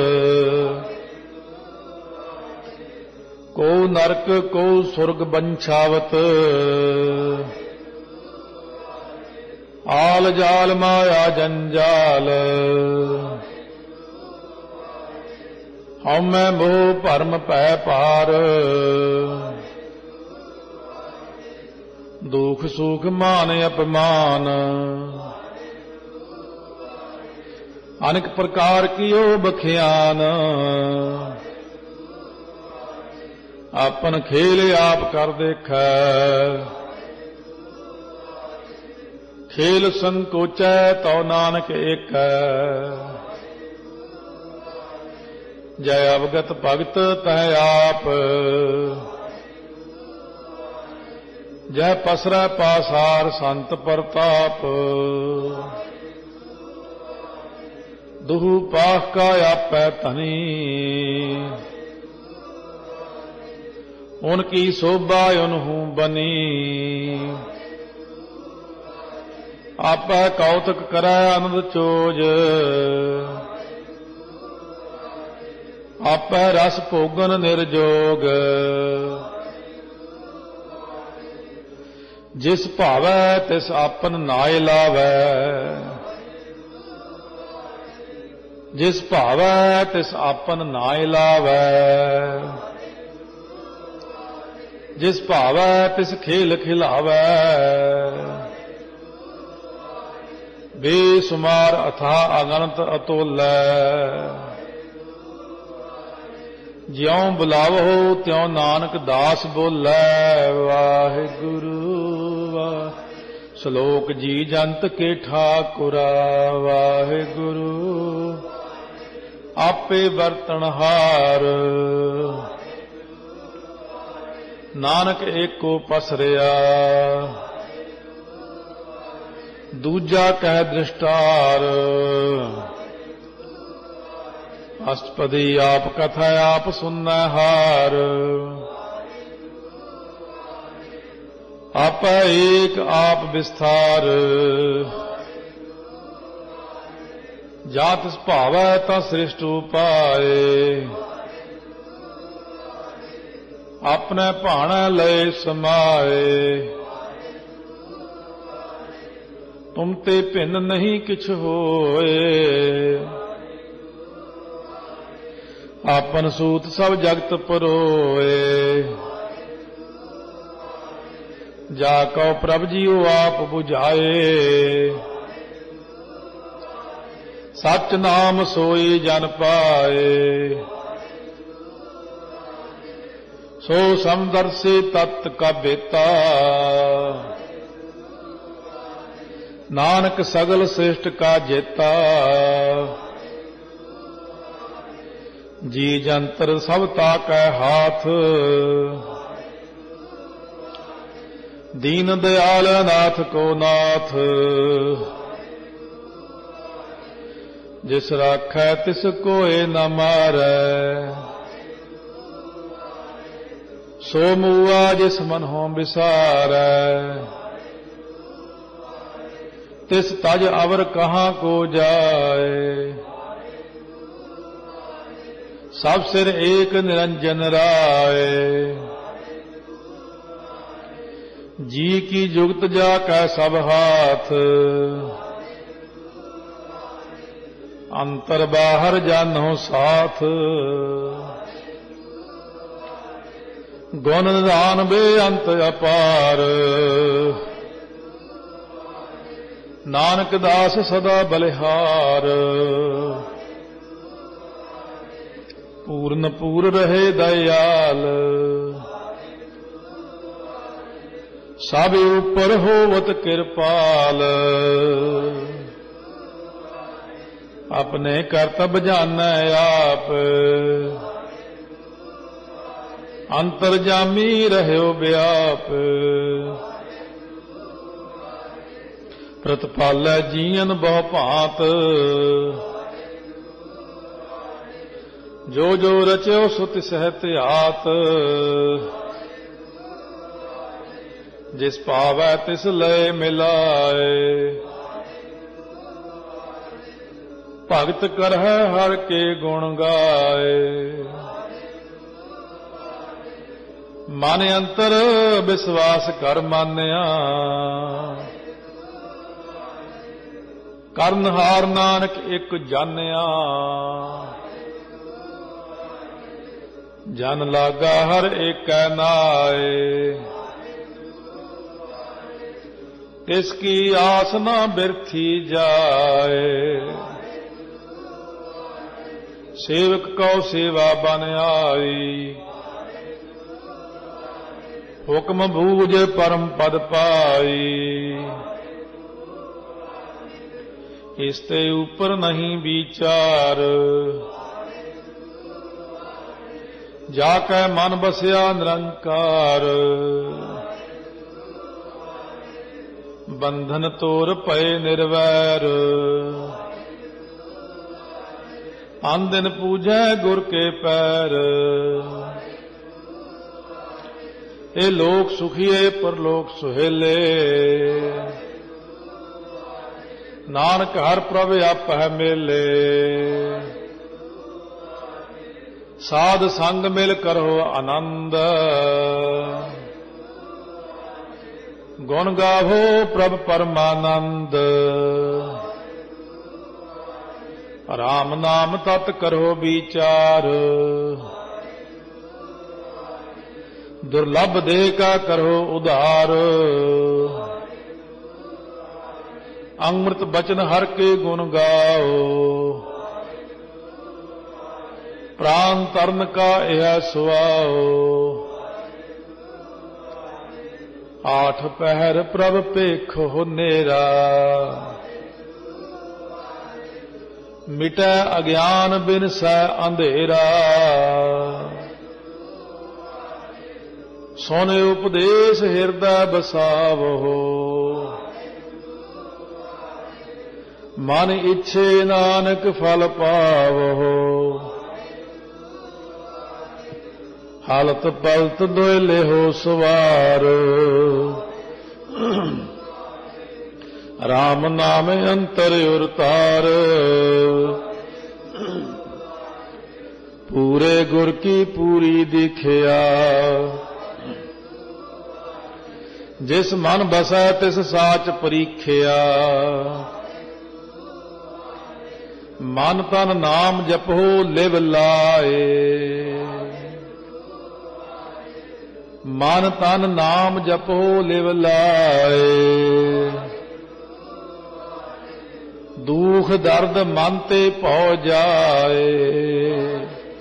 को नरक को सुरग बंछावत, आल जाल माया जंजाल। ਹਉਮੈ ਮੋਹ ਭਰਮ ਭੈ ਪਾਰ, ਦੁਖ ਸੁਖ ਮਾਨ ਅਪਮਾਨ, ਅਨੇਕ ਪ੍ਰਕਾਰ ਕੀਓ ਬਖਿਆਨ, ਆਪਨ ਖੇਲ ਆਪ ਕਰ ਦੇਖੈ, ਖੇਲ ਸੰਕੋਚੈ ਤਉ ਨਾਨਕ ਏਕੈ, ਜੈ ਅਵਗਤ ਭਗਤ ਤਹਿ ਆਪ, ਜੈ ਪਸਰੈ ਪਾਸਾਰ ਸੰਤ ਪ੍ਰਤਾਪ, ਦੁਹੂ ਪਾਖ ਕਾ ਆਪੈ ਧਨੀ, ਉਨ ਕੀ ਸੋਭਾ ਉਨਹੂ ਬਨੀ, ਆਪੈ ਕੌਤਕ ਕਰੈ ਆਨੰਦ ਚੋਜ, ਆਪੈ ਰਸ ਭੋਗਨ ਨਿਰਜੋਗ, ਜਿਸ ਭਾਵੈ ਤਿਸ ਆਪਨ ਨਾਇ ਲਾਵੈ, ਜਿਸ ਭਾਵੈ ਤਿਸ ਆਪਨ ਨਾਇ ਲਾਵੈ, ਜਿਸ ਭਾਵੈ ਤਿਸ ਖੇਲ ਖਿਲਾਵੈ, ਬੇਸੁਮਾਰ ਅਥਾ ਅਗਨਤ ਅਤੁਲੈ, ਜਿਉ ਬੁਲਾਵੋ ਤਿਉ ਨਾਨਕ ਦਾਸ ਬੋਲੈ, ਵਾਹਿਗੁਰੂ ਵਾਹਿ ਸ਼ਲੋਕ ਜੀ ਜੰਤ ਕੇ ਠਾਕੁਰਾ, ਵਾਹਿਗੁਰੂ ਆਪੇ ਵਰਤਨਹਾਰ, ਨਾਨਕ ਏਕੋ ਪਸਰਿਆ, ਦੂਜਾ ਕਹਿ ਦ੍ਰਿਸ਼ਟਾਰ, ਅਸ਼ਟਪਦੀ ਆਪ ਕਥਾ ਆਪ ਸੁਨੈ ਹਾਰ, ਆਪੈ ਏਕ ਆਪ ਵਿਸਥਾਰ, ਜਾ ਤਿਸ ਭਾਵੈ ਤਾਂ ਸ੍ਰਿਸ਼ਟ ਉਪਾਏ, ਆਪਣੇ ਭਾਣੈ ਲਏ ਸਮਾਏ, ਤੁਮ ਤੇ ਭਿੰਨ ਨਹੀਂ ਕਿਛ ਹੋਏ, ਆਪਨ ਸੂਤ ਸਭ ਜਗਤ ਪਰੋਏ, ਜਾ ਕਉ ਪ੍ਰਭ ਜੀਉ ਆਪ 부ਝਾਏ, ਸਚ ਨਾਮ ਸੋਈ ਜਨ ਪਾਏ, ਸੋ ਸਮਦਰਸੀ ਤਤ ਕਾ ਬੇਤਾ, ਨਾਨਕ ਸਗਲ ਸ੍ਰਿਸ਼ਟ ਕਾ ਜੇਤਾ, ਜੀ ਜੰਤਰ ਸਭ ਤਾਕੈ ਹਾਥ, ਦੀਨ ਦਿਆਲ ਨਾਥ ਕੋ ਨਾਥ, ਜਿਸ ਰਾਖੈ ਤਿਸ ਕੋਇ ਨ ਮਾਰੈ, ਸੋ ਮੂਆ ਜਿਸ ਮਨ ਹੋਂ ਵਿਸਾਰੈ, ਤਿਸ ਤਜ ਅਵਰ ਕਹਾਂ ਕੋ ਜਾਏ, ਸਭ ਸਿਰ ਏਕ ਨਿਰੰਜਨ ਰਾਏ, ਜੀ ਕੀ ਜੁਗਤ ਜਾ ਕੈ ਸਭ ਹਾਥ, ਅੰਤਰ ਬਾਹਰ ਜਾਨੋ ਸਾਥ, ਗੁਣ ਨਿਧਾਨ ਬੇਅੰਤ ਅਪਾਰ, ਨਾਨਕ ਦਾਸ ਸਦਾ ਬਲਿਹਾਰ, ਪੂਰਨ ਪੂਰ ਰਹੇ ਦਇਆਲ, ਸਭ ਉਪਰ ਹੋਵਤ ਕਿਰਪਾਲ, ਆਪਣੇ ਕਰਤਬ ਜਾਣੈ ਆਪ, ਅੰਤਰਜਾਮੀ ਰਹਿਓ ਵਿਆਪ, ਪ੍ਰਤਪਾਲੈ ਜੀਅਨ ਬਹੁ ਭਾਂਤ, ਜੋ ਜੋ ਰਚਿਓ ਸੋ ਤਿਸਹਿ ਧਿਆਤ, ਜਿਸ ਭਾਵੈ ਤਿਸ ਲਏ ਮਿਲਾਏ, ਭਗਤ ਕਰਹਿ ਹਰ ਕੇ ਗੁਣ ਗਾਏ, ਮਨ ਅੰਤਰ ਵਿਸ਼ਵਾਸ ਕਰ ਮਾਨਿਆ, ਕਰਨਹਾਰ ਨਾਨਕ ਇੱਕ ਜਾਣਿਆ, ਜਨ ਲਾਗਾ ਹਰ ਏਕੈ ਨਾਏ। ਤਿਸ ਕੀ ਆਸ ਨਾ ਬਿਰਥੀ ਜਾਏ। ਸੇਵਕ ਕਉ ਸੇਵਾ ਬਨ ਆਈ। ਹੁਕਮ ਬੂਝ ਪਰਮ ਪਦ ਪਾਈ। ਇਸ ਤੇ ਉਪਰ ਨਹੀਂ ਵਿਚਾਰ। ਜਾ ਕੈ ਮਨ ਬਸਿਆ ਨਿਰੰਕਾਰ। ਬੰਧਨ ਤੋਰ ਪਏ ਨਿਰਵੈਰ। ਅਨ ਦਿਨ ਪੂਜੈ ਗੁਰ ਕੇ ਪੈਰ। ਇਹ ਲੋਕ ਸੁਖੀਏ ਪਰਲੋਕ ਸੁਹੇਲੇ। ਨਾਨਕ ਹਰ ਪ੍ਰਭ ਆਪਹਿ ਮੇਲੇ। ਸਾਧ ਸੰਗ ਮਿਲ ਕਰੋ ਆਨੰਦ। ਗੁਣ ਗਾਵੋ ਪ੍ਰਭ ਪਰਮਾਨੰਦ। ਰਾਮ ਨਾਮ ਤਤ ਕਰੋ ਵਿਚਾਰ। ਦੁਰਲਭ ਦੇਹ ਕਾ ਕਰੋ ਉਧਾਰ। ਅੰਮ੍ਰਿਤ ਬਚਨ ਹਰ ਕੇ ਗੁਣ ਗਾਓ। ਪ੍ਰਾਨ ਤਰਨ ਕਾ ਇਹ ਸੁਆਓ। ਆਠ ਪਹਿਰ ਪ੍ਰਭ ਭੇਖੋ ਨੇਰਾ। ਮਿਟੈ ਅਗਿਆਨ ਬਿਨਸੈ ਅੰਧੇਰਾ। ਸੁਨ ਉਪਦੇਸ਼ ਹਿਰਦੈ ਬਸਾਵੋ। ਮਨ ਇੱਛੇ ਨਾਨਕ ਫਲ ਪਾਵੋ। ਹਾਲਤ ਪਲਤ ਦੋਇਲੇ ਹੋ ਸਵਾਰ। ਰਾਮ ਨਾਮ ਅੰਤਰ ਉਰਤਾਰ। ਪੂਰੇ ਗੁਰ ਕੀ ਪੂਰੀ ਦਿਖਿਆ। ਜਿਸ ਮਨ ਬਸੈ ਤਿਸ ਸਾਚ ਪਰੀਖਿਆ। ਮਨ ਤਨ ਨਾਮ ਜਪੋ ਲਿਵ ਲਾਏ। ਮਨ ਤਨ ਨਾਮ ਜਪੋ ਲਿਵ ਲਾਏ। ਦੁਖ ਦਰਦ ਮਨ ਤੇ ਭਉ ਜਾਏ।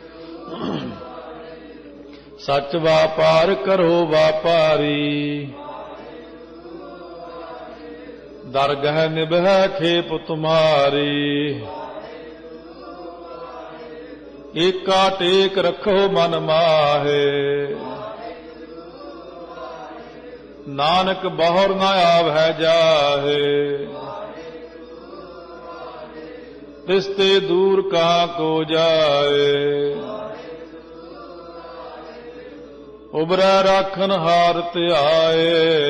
ਸੱਚ ਵਾਪਾਰ ਕਰੋ ਵਾਪਾਰੀ। ਦਰਗਹ ਨਿਭੈ ਖੇਪ ਤੁਮਾਰੀ। ਏਕਾ ਟੇਕ ਰੱਖੋ ਮਨ ਮਾਹੇ। ਨਾਨਕ ਬਹੁਰ ਨਾ ਆਵਹਿ ਜਾਹੇ। ਤਿਸ ਤੇ ਦੂਰ ਕਾ ਕੋ ਜਾਏ। ਉਬਰੈ ਰਾਖਨ ਹਾਰ ਧਿਆਏ।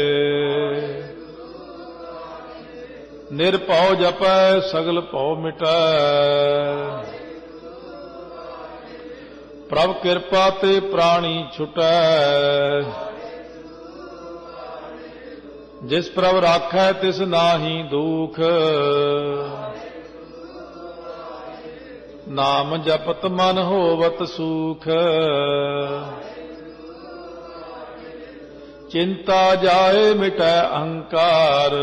ਨਿਰਭਉ ਜਪੈ ਸਗਲ ਭਉ ਮਿਟੈ। ਪ੍ਰਭ ਕਿਰਪਾ ਤੇ ਪ੍ਰਾਣੀ ਛੁਟੈ। ਜਿਸ ਪ੍ਰਭ ਰਾਖੈ ਤਿਸ ਨਾਹੀ ਦੁਖ। ਨਾਮ ਜਪਤ ਮਨ ਹੋਵਤ ਸੁਖ। ਚਿੰਤਾ ਜਾਏ ਮਿਟੈ ਅਹੰਕਾਰ।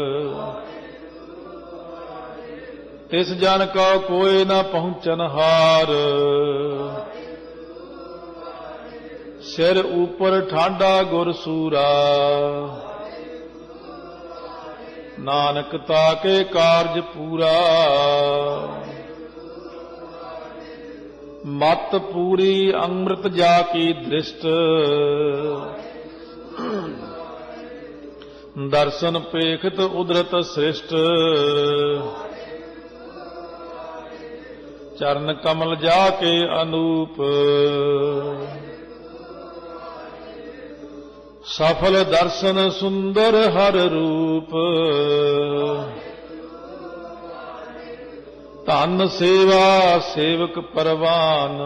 ਤਿਸ ਜਨ ਕਾ ਕੋਇ ਨ ਪਹੁੰਚਨ ਹਾਰ। ਸਿਰ ਉਪਰ ਠਾਂਡਾ ਗੁਰ ਸੂਰਾ। ਨਾਨਕ ਤਾਕੇ ਕਾਰਜ ਪੂਰਾ। ਮਤ ਪੂਰੀ ਅੰਮ੍ਰਿਤ ਜਾ ਕੀ ਦ੍ਰਿਸ਼ਟ। ਦਰਸ਼ਨ ਪੇਖਤ ਉਦਰਤ ਸ੍ਰਿਸ਼ਟ। ਚਰਨ ਕਮਲ ਜਾ ਕੇ ਅਨੂਪ। ਸਫਲ ਦਰਸ਼ਨ ਸੁੰਦਰ ਹਰ ਰੂਪ। ਧਨ ਸੇਵਾ ਸੇਵਕ ਪਰਵਾਨ।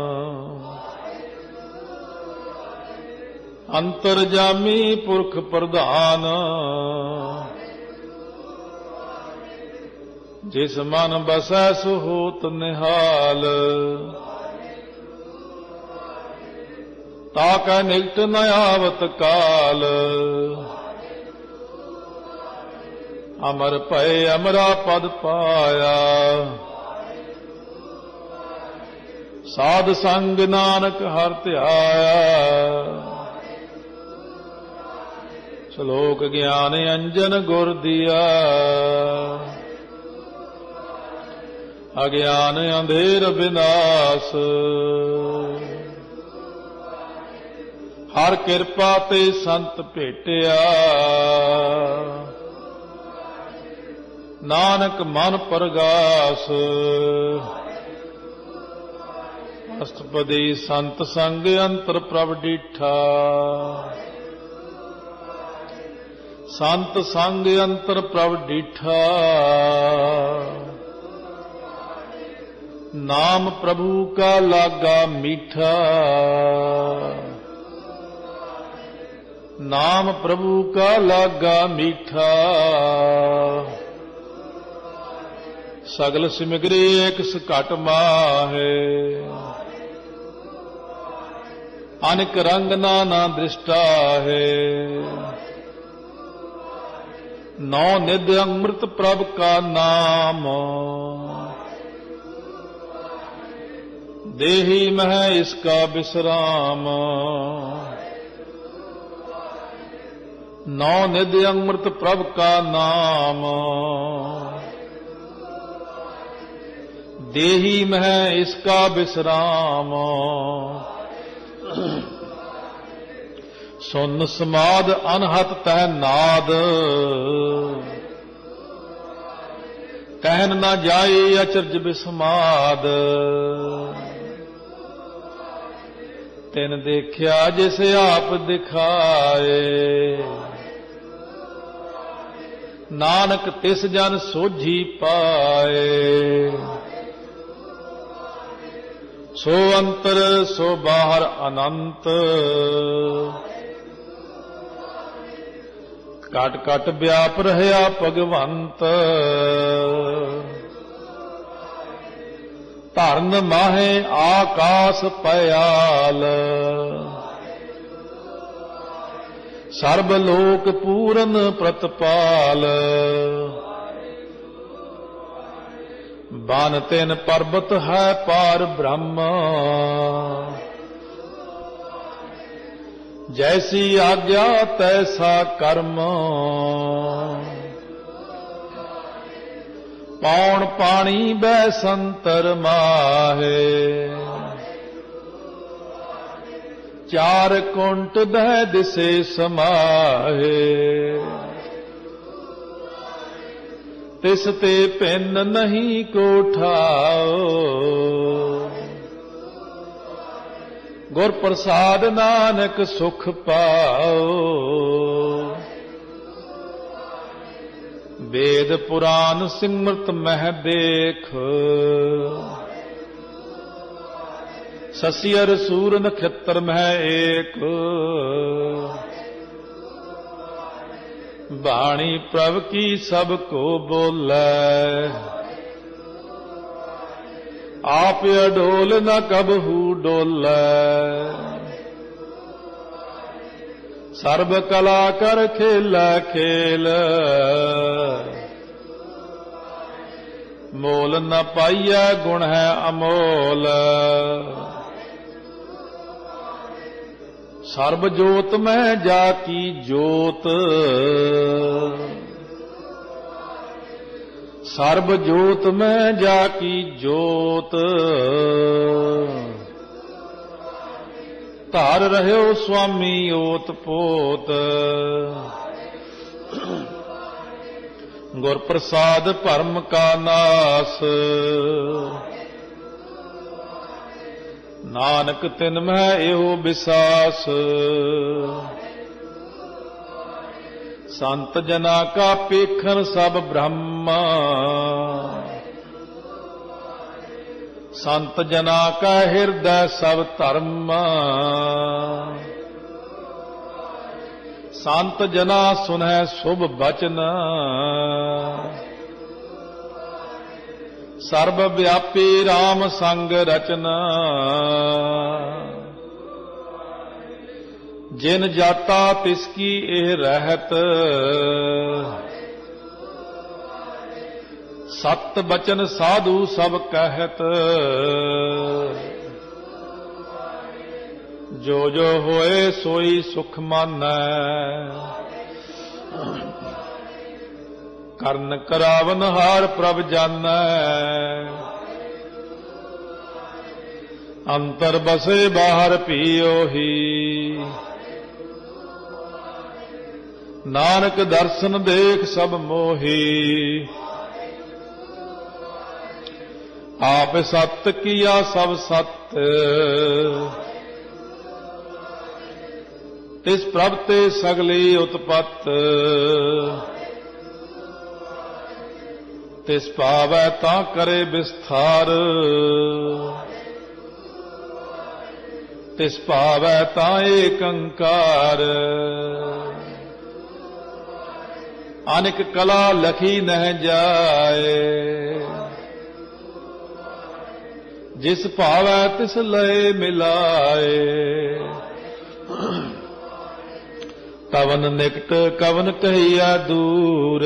ਅੰਤਰਜਾਮੀ ਪੁਰਖ ਪ੍ਰਧਾਨ। ਜਿਸ ਮਨ ਬਸੈ ਸੋ ਹੋਤ ਨਿਹਾਲ। ताकै निकट न आवत काल। अमर भय अमरा पद पाया, साध संग नानक हर ध्याया। श्लोक ज्ञान अंजन गुर दिया, अज्ञान अंधेर विनाश। हर कृपा ते संत भेटिया, नानक मन प्रगास। अष्टपदी संत संग अंतर प्रभ डिठा, संत संग अंतर प्रभ डिठा। नाम प्रभु का लागा मीठा, नाम प्रभु का लागा मीठा। सगल सिमगरे एक घट माहे, अनेक रंग नाना दृष्टा है। नौ निध अमृत प्रभ का नाम, देही मह इसका विश्राम। नौ निधि अमृत प्रभ का नाम, देही मह इसका विश्राम। सुन समाद अनहत तह नाद, कहन न जाए अचरज विस्माद। तिन देखिया जिस आप दिखाए, नानक तिस जन सोझी पाए। सो अंतर सो बाहर अनंत, कट कट व्याप रहया भगवंत। धरन माहे आकाश पयाल, सर्वलोक पूरन प्रतपाल। बन तिन पर्वत है पार ब्रह्म, जैसी आज्ञा तैसा कर्म। पौन पानी बै संतर माहे, चार कुंट दह दिसे समाहे। तिस ते भिन्न नहीं को ठाओ, गुर प्रसाद नानक सुख पाओ। वेद पुराण सिमरत मह देख, ससियर सूर नक्षत्र मह एक। बाणी प्रभ की सब को बोलै, आप अडोल न कबहू डोलै। सर्व कला कर खेला खेल, मोल न पाइया गुण है अमोल। सर्व जोत में जाकी जोत, सर्व जोत में जाकी जोत। धार रह्यो स्वामी ओत पोत, गुर प्रसाद भरम का नास। नानक तिन में एहो विसास, संत जना का पेखन सब ब्रह्मा। संत जना का हृदय सब धर्म, संत जना सुनै शुभ बचन। सर्वव्यापी राम संग रचना, ਜਿਨ ਜਾਤਾ ਤਿਸਕੀ ਇਹ ਰਹਿਤ, ਸਤ ਬਚਨ ਸਾਧੂ ਸਭ ਕਹਿਤ। ਜੋ ਜੋ ਹੋਏ ਸੋਈ ਸੁਖ ਮਾਨੈ, ਕਰਨ ਕਰਾਵਨ ਹਾਰ ਪ੍ਰਭ ਜਾਨੈ। ਅੰਤਰ ਬਸੇ ਬਾਹਰ ਪੀਓਹੀ, ਨਾਨਕ ਦਰਸ਼ਨ ਦੇਖ ਸਭ ਮੋਹੀ। ਆਪ ਸਤ ਕੀਆ ਸਭ ਸਤ, ਤਿਸ ਪ੍ਰਭ ਤੇ ਸਗਲੀ ਉਤਪਤ। ਤਿਸ ਪਾਵੈ ਤਾਂ ਕਰੇ ਵਿਸਥਾਰ, ਤਿਸ ਪਾਵੈ ਤਾਂ ਏਕ ਓੰਕਾਰ। ਅਨੇਕ ਕਲਾ ਲਖੀ ਨਹਿ ਜਾਏ, ਜਿਸ ਭਾਵੈ ਤਿਸ ਲਏ ਮਿਲਾਏ। ਕਵਨ ਨਿਕਟ ਕਵਨ ਕਹੀਆ ਦੂਰ,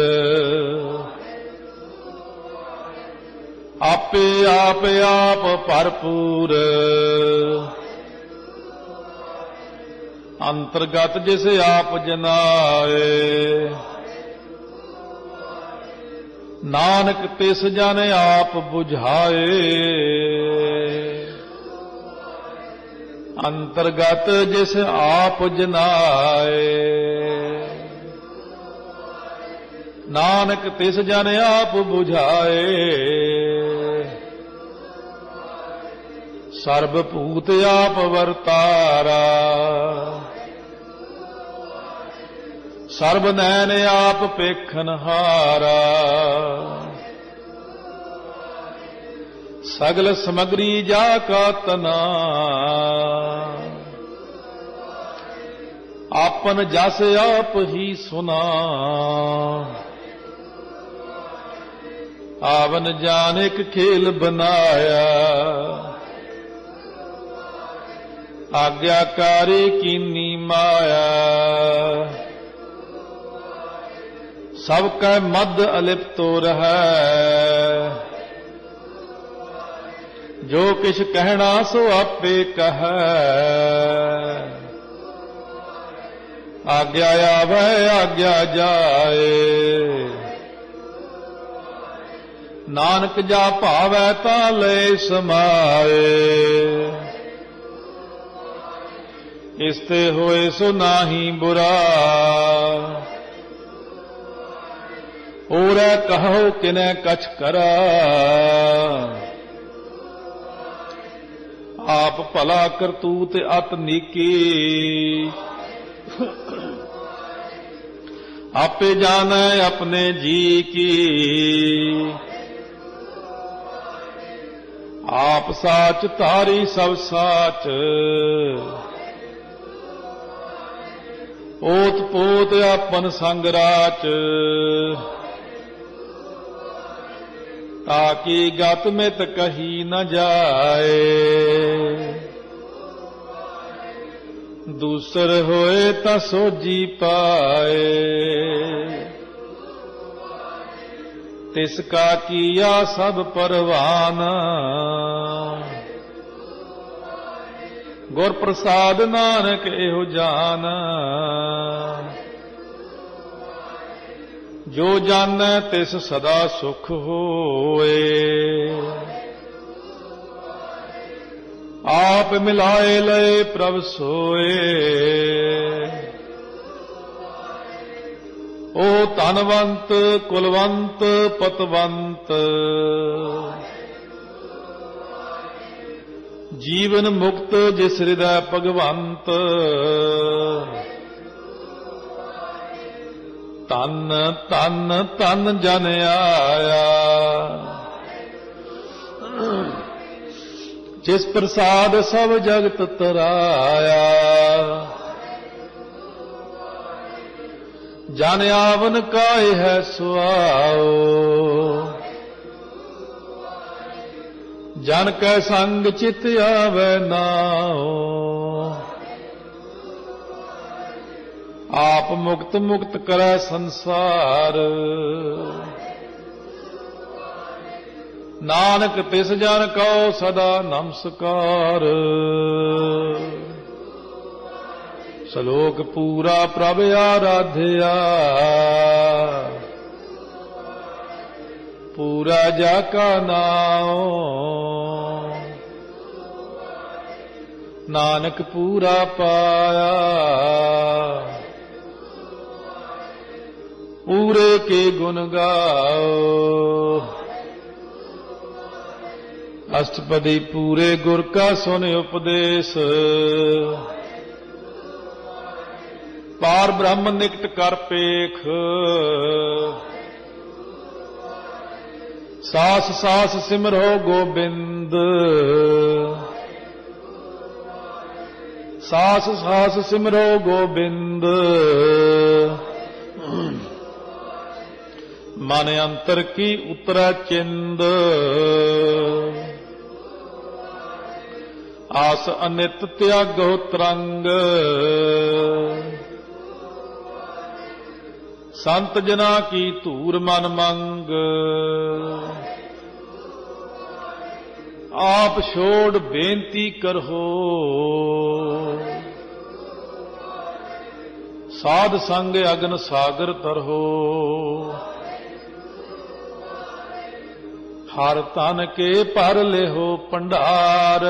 ਆਪੇ ਆਪ ਆਪ ਭਰਪੂਰ। ਅੰਤਰਗਤ ਜਿਸ ਆਪ ਜਨਾਏ, ਨਾਨਕ ਤਿਸ ਜਨ ਆਪ ਬੁਝਾਏ। ਅੰਤਰਗਤ ਜਿਸ ਆਪ ਜਨਾਏ, ਨਾਨਕ ਤਿਸ ਜਨ ਆਪ ਬੁਝਾਏ। ਸਰਬ ਭੂਤ ਆਪ ਵਰਤਾਰਾ, ਸਰਬ ਨੈਣ ਆਪ ਪੇਖਨਹਾਰਾ। ਸਗਲ ਸਮਗਰੀ ਜਾ ਕਾ ਤਨਾ, ਆਪਨ ਜਸ ਆਪ ਹੀ ਸੁਨਾ। ਆਵਨ ਜਾਨ ਇੱਕ ਖੇਲ ਬਨਾਇਆ, ਆਗਿਆਕਾਰੀ ਕੀਨੀ ਮਾਇਆ। ਸਭ ਕੈ ਮਦ ਅਲਿਪਤੋ ਰਹੈ, ਜੋ ਕਿਛ ਕਹਿਣਾ ਸੋ ਆਪੇ ਕਹੈ। ਆਗਿਆ ਆਵੈ ਆਗਿਆ ਜਾਏ, ਨਾਨਕ ਜਾ ਭਾਵੈ ਤਾਂ ਲੈ ਸਮਾਏ। ਇਸ ਤੇ ਹੋਏ ਸੋ ਨਾਹੀ ਬੁਰਾ, ਔਰੈ ਕਹੋ ਕਿਨੈ ਕਛ ਕਰਾ। ਆਪ ਭਲਾ ਕਰਤੂਤ ਅਤ ਨੀਕੀ, ਆਪੇ ਜਾਣੈ ਆਪਣੇ ਜੀ ਕੀ। ਆਪ ਸਾਚ ਧਾਰੀ ਸਭ ਸਾਚ, ਓਤ ਪੋਤ ਆਪਨ ਸੰਗ ਰਾਚ। ਤਾਕੀ ਗਤ ਮਿਤ ਕਹੀ ਨ ਜਾਏ, ਦੂਸਰ ਹੋਏ ਤਾਂ ਸੋਜੀ ਪਾਏ। ਤਿਸ ਕਾ ਕੀਆ ਸਭ ਪਰਵਾਨ, ਗੁਰ ਪ੍ਰਸਾਦ ਨਾਨਕ ਇਹੋ ਜਾਨ। ਜੋ ਜਾਣੈ ਤਿਸ ਸਦਾ ਸੁਖ ਹੋਏ, ਆਪ ਮਿਲਾਏ ਲਏ ਪ੍ਰਭ ਸੋਏ। ਓ ਧਨਵੰਤ ਕੁਲਵੰਤ ਪਤਵੰਤ, ਜੀਵਨ ਮੁਕਤ ਜਿਸ ਹਿਰਦੈ ਭਗਵੰਤ। ਤਨ ਤਨ ਤਨ ਜਨ ਆਇਆ, ਜਿਸ ਪ੍ਰਸਾਦ ਸਭ ਜਗਤ ਤਰਾਇਆ। ਜਨ ਆਵਨ ਕਾਇ ਹੈ ਸੁਆਓ, ਜਨ ਕੈ ਸੰਗ ਚਿਤ ਆਵੈ ਨਾਉ। ਆਪ ਮੁਕਤ ਮੁਕਤ ਕਰੈ ਸੰਸਾਰ। ਨਾਨਕ ਤਿਸ ਜਨ ਕਉ ਸਦਾ ਨਮਸਕਾਰ। ਸ਼ਲੋਕ ਪੂਰਾ ਪ੍ਰਭ ਆਰਾਧਿਆ, ਪੂਰਾ ਜਾ ਕਾ ਨਾਉ। ਨਾਨਕ ਪੂਰਾ ਪਾਇਆ, ਪੂਰੇ ਕੇ ਗੁਣ ਗਾਓ। ਅਸ਼ਟਪਦੀ ਪੂਰੇ ਗੁਰ ਕਾ ਸੁਨ ਉਪਦੇਸ਼। ਪਾਰ ਬ੍ਰਹਮ ਨਿਕਟ ਕਰ ਪੇਖ। ਸਾਸ ਸਾਸ ਸਿਮਰੋ ਗੋਬਿੰਦ। ਸਾਸ ਸਾਸ ਸਿਮਰੋ ਗੋਬਿੰਦ। ਮਨ ਅੰਤਰ ਕੀ ਉਤਰੈ ਚਿੰਦ। ਆਸ ਅਨਿਤ ਤਿਆਗੋ ਤਰੰਗ। ਸੰਤ ਜਨਾ ਕੀ ਧੂਰ ਮਨ ਮੰਗ। ਆਪ ਛੋੜ ਬੇਨਤੀ ਕਰੋ। ਸਾਧ ਸੰਗ ਅਗਨ ਸਾਗਰ ਤਰੋ। ਹਰ ਤਨ ਕੇ ਭਰ ਲਿਹੋ ਭੰਡਾਰ।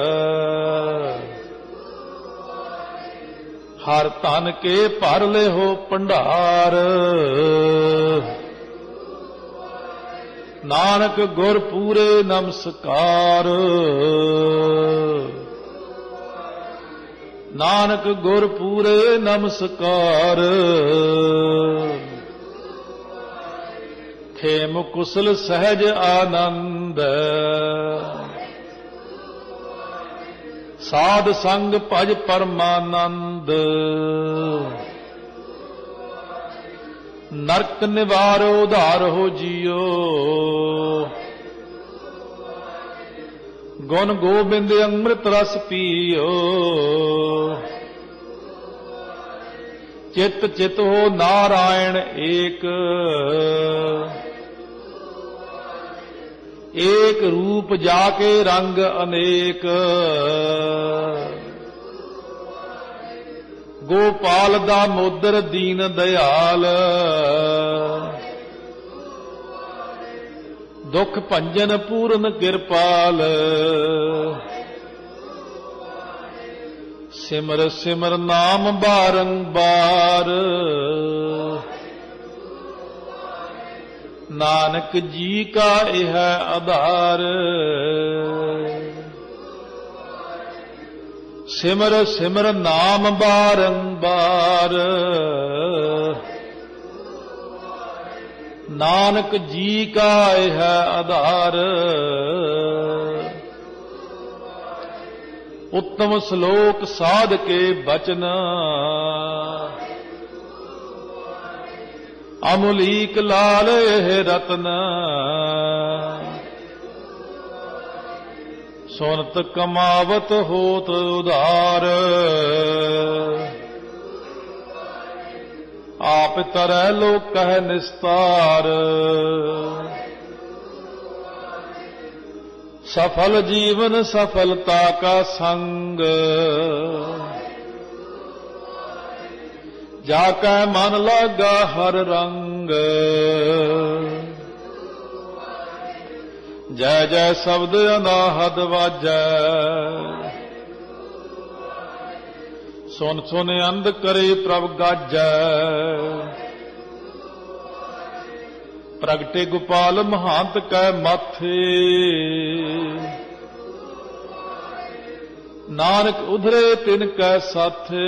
ਹਰ ਤਨ ਕੇ ਭਰ ਲਿਹੋ ਭੰਡਾਰ। ਨਾਨਕ ਗੁਰ ਪੂਰੇ ਨਮਸਕਾਰ। ਨਾਨਕ ਗੁਰ ਪੂਰੇ ਨਮਸਕਾਰ। ਖੇਮ ਕੁਸਲ ਸਹਿਜ ਆਨੰਦ। ਸਾਧ ਸੰਗ ਭਜ ਪਰਮਾਨੰਦ। ਨਰਕ ਨਿਵਾਰੋ ਉਧਾਰ ਹੋ ਜੀਓ। ਗੁਣ ਗੋਬਿੰਦ ਅੰਮ੍ਰਿਤ ਰਸ ਪੀਓ। ਚਿਤ ਚਿਤ ਹੋ ਨਾਰਾਇਣ ਏਕ। ਏਕ ਰੂਪ ਜਾ ਕੇ ਰੰਗ ਅਨੇਕ। ਗੋਪਾਲ ਦਾ ਮੋਦਰ ਦੀਨ ਦਿਆਲ। ਦੁਖ ਭੰਜਨ ਪੂਰਨ ਕਿਰਪਾਲ। ਸਿਮਰ ਸਿਮਰ ਨਾਮ ਬਾਰੰਬਾਰ। ਨਾਨਕ ਜੀ ਕਾ ਇਹ ਆਧਾਰ। ਸਿਮਰ ਸਿਮਰ ਨਾਮ ਬਾਰੰਬਾਰ। ਨਾਨਕ ਜੀ ਕਾ ਇਹ ਆਧਾਰ। ਉੱਤਮ ਸ਼ਲੋਕ ਸਾਧ ਕੇ ਬਚਨ। ਅਮੁਲੀਕ ਲਾਲ ਇਹ ਰਤਨ। ਸੁਨਤ ਕਮਾਵਤ ਹੋਤ ਉਧਾਰ। ਆਪ ਤਰੈ ਲੋਕ ਕਹਿ ਨਿਸਤਾਰ। ਸਫਲ ਜੀਵਨ ਸਫਲਤਾ ਕਾ ਸੰਗ। ਜਾ ਕੈ ਮਨ ਲਾਗਾ ਹਰ ਰੰਗ। ਜੈ ਜੈ ਸ਼ਬਦ ਅਨਾਹਦ ਵਾਜੈ। ਸੁਨ ਸੁਨ ਅੰਧ ਕਰੇ ਪ੍ਰਭ ਗਾਜੈ। ਪ੍ਰਗਟੇ ਗੋਪਾਲ ਮਹੰਤ ਕੈ ਮਾਥੇ। ਨਾਨਕ ਉਧਰੇ ਤਿਨ ਕੈ ਸਾਥੇ।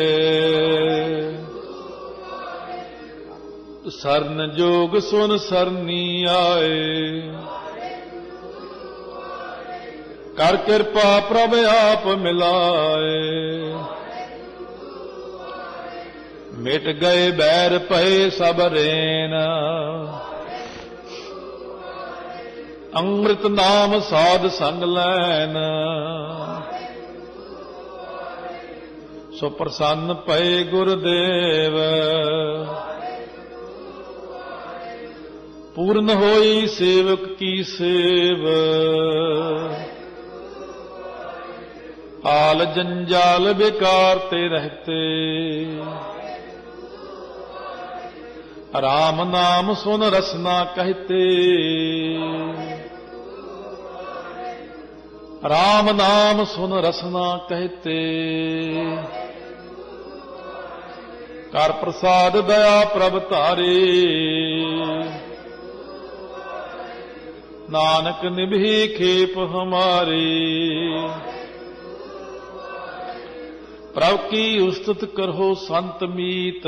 ਸਰਨ ਜੋਗ ਸੁਨ ਸਰਨੀ ਆਏ। ਕਰ ਕਿਰਪਾ ਪ੍ਰਭ ਆਪ ਮਿਲਾਏ। ਮਿਟ ਗਏ ਬੈਰ ਭਏ ਸਭ ਰੇਨ। ਅੰਮ੍ਰਿਤ ਨਾਮ ਸਾਧ ਸੰਗ ਲੈਨ। ਸੋ ਪ੍ਰਸੰਨ ਪਏ ਗੁਰਦੇਵ। ਪੂਰਨ ਹੋਈ ਸੇਵਕ ਕੀ ਸੇਵ। ਹਾਲ ਜੰਜਾਲ ਬੇਕਾਰ ਤੇ ਰਹਤੇ। ਰਾਮ ਨਾਮ ਸੁਨ ਰਸਨਾ ਕਹਤੇ। ਰਾਮ ਨਾਮ ਸੁਨ ਰਸਨਾ ਕਹਤੇ। ਕਰ ਪ੍ਰਸਾਦ ਦਇਆ ਪ੍ਰਭ ਧਾਰੇ। ਨਾਨਕ ਨਿਭੀ ਖੇਪ ਹਮਾਰੇ। ਪ੍ਰਭ ਕੀ ਉਸਤਤ ਕਰੋ ਸੰਤ ਮੀਤ।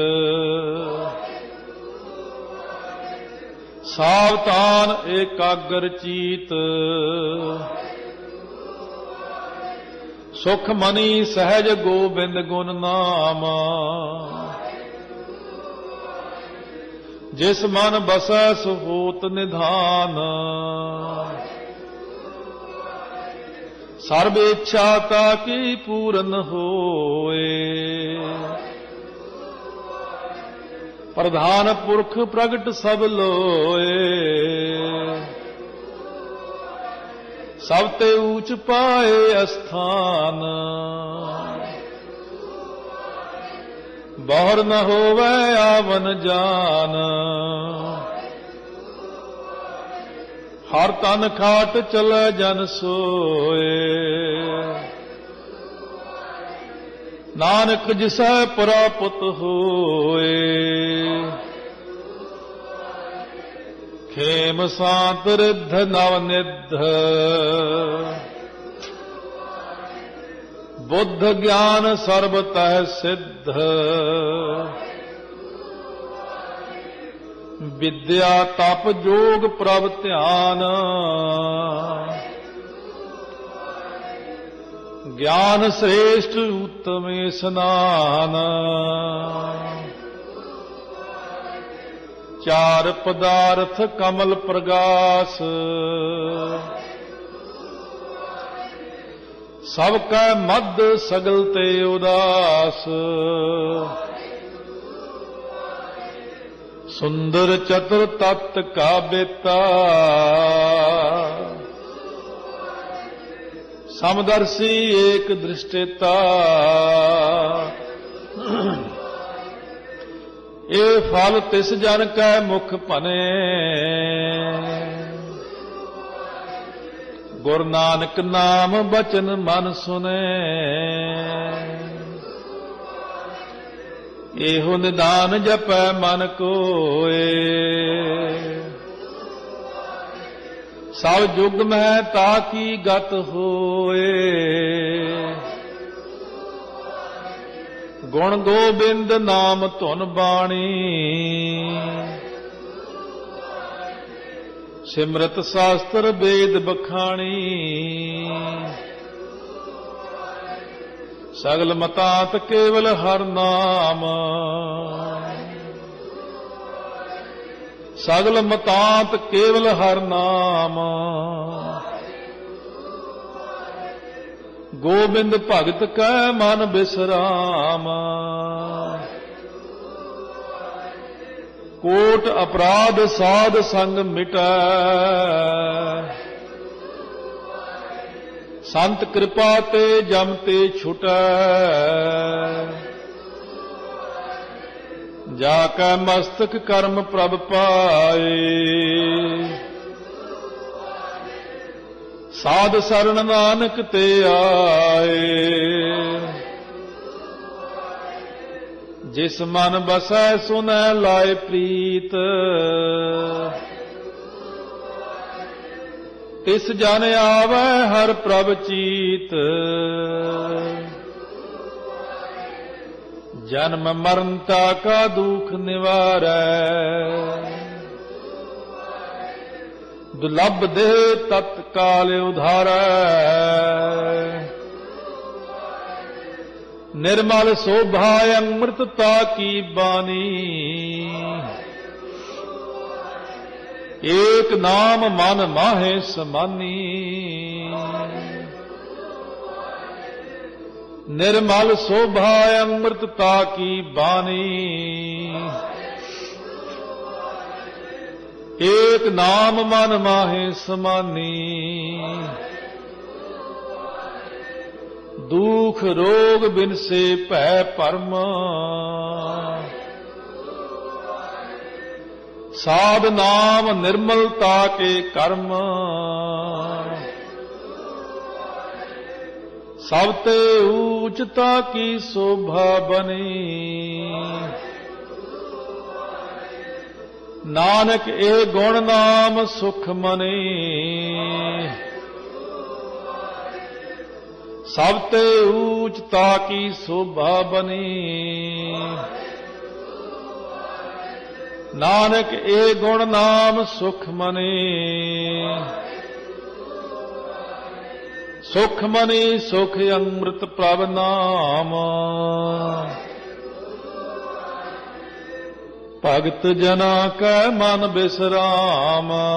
ਸਾਵਧਾਨ ਏਕਾਗਰ ਚੀਤ। ਸੁਖ ਮਨੀ ਸਹਿਜ ਗੋਬਿੰਦ ਗੁਣ ਨਾਮ। ਜਿਸ ਮਨ ਬਸੈ ਸੋ ਹੋਤ ਨਿਧਾਨ। ਸਰਬ ਇੱਛਾ ਤਾ ਕੀ ਪੂਰਨ ਹੋਏ। ਪ੍ਰਧਾਨ ਪੁਰਖ ਪ੍ਰਗਟ ਸਭ ਲੋਏ। ਸਭ ਤੇ ਊਚ ਪਾਏ ਅਸਥਾਨ। ਬਹੁਰ ਨ ਹੋਵੈ ਆਵਨ ਜਾਨ। ਹਰ ਤਨ ਖਾਟ ਚਲੈ ਜਨ ਸੋਏ। ਨਾਨਕ ਜਿਸੈ ਪ੍ਰਾਪਤ ਹੋਏ। ਖੇਮ ਸਾਤ ਰਿੱਧ ਨਵ ਨਿੱਧ। ਬੁੱਧ ਗਿਆਨ ਸਰਬ ਤਹਿ ਸਿੱਧ। ਵਿਦਿਆ ਤਪ ਜੋਗ ਪ੍ਰਭ ਧਿਆਨ। ਗਿਆਨ ਸ੍ਰੇਸ਼ਟ ਉਤਮੇ ਸਨਾਨ। ਚਾਰ ਪਦਾਰਥ ਕਮਲ ਪ੍ਰਗਾਸ। ਸਭ ਕੈ ਮਦ ਸਗਲ ਤੇ ਉਦਾਸ। ਸੁੰਦਰ ਚਤੁਰ ਤਤ ਕਾ ਬੇਤਾ। ਸਮਦਰਸੀ ਏਕ ਦ੍ਰਿਸ਼ਟੇਤਾ। ਇਹ ਫਲ ਤਿਸ ਜਨ ਕੈ ਮੁਖ ਭਨੇ। ਗੁਰੂ ਨਾਨਕ ਨਾਮ ਬਚਨ ਮਨ ਸੁਨੇ। ਇਹੋ ਨਿਦਾਨ ਜਪੈ ਮਨ ਕੋਏ। ਸਭ ਜੁਗ ਮਹਿ ਤਾ ਕੀ ਗਤ ਹੋਏ। ਗੁਣ ਗੋਬਿੰਦ ਨਾਮ ਧੁਨ ਬਾਣੀ। ਸਿਮਰਤ ਸ਼ਾਸਤਰ ਵੇਦ ਬਖਾਣੀ। ਸਗਲ ਮਤਾਂਤ ਕੇਵਲ ਹਰ ਨਾਮ। ਸਗਲ ਮਤਾਂਤ ਕੇਵਲ ਹਰ ਨਾਮ। ਗੋਬਿੰਦ ਭਗਤ ਕੈ ਮਨ ਬਿਸਰਾਮ। ਕੋਟ ਅਪਰਾਧ ਸਾਧ ਸੰਗ ਮਿਟੈ। ਸੰਤ ਕਿਰਪਾ ਤੇ ਜਮ ਤੇ ਛੁਟੈ। ਜਾ ਕੈ ਮਸਤਕ ਕਰਮ ਪ੍ਰਭ ਪਾਏ। ਸਾਧ ਸਰਣ ਨਾਨਕ ਤੇ ਆਏ। ਜਿਸ ਮਨ ਬਸੈ ਸੁਨੈ ਲਾਇ ਪ੍ਰੀਤ। ਤਿਸ ਜਨ ਆਵੈ ਹਰ ਪ੍ਰਭ ਚੀਤ। ਜਨਮ ਮਰਨਤਾ ਕਾ ਦੁਖ ਨਿਵਾਰੈ। ਦੁਲਭ ਦੇਹ ਤਤਕਾਲ ਉਧਾਰੈ। ਨਿਰਮਲ ਸੋਭਾ ਅੰਮ੍ਰਿਤਤਾ ਕੀ ਬਾਣੀ। ਏਕ ਨਾਮ ਮਨ ਮਾਹੇ ਸਮਾਨੀ। निर्मल शोभा अमृतता की बानी। एक नाम मन माहे समानी। दुख रोग बिन से भय परम। साध नाम निर्मलता के कर्म। सबते ऊंचता की शोभा बनी। नानक ए गुण नाम सुख मने। सबते ऊंचता की शोभा बनी। नानक ए गुण नाम सुख मने। सुख मनी सुख अमृत प्रभ नाम। भगत जना कै मन बिसराम।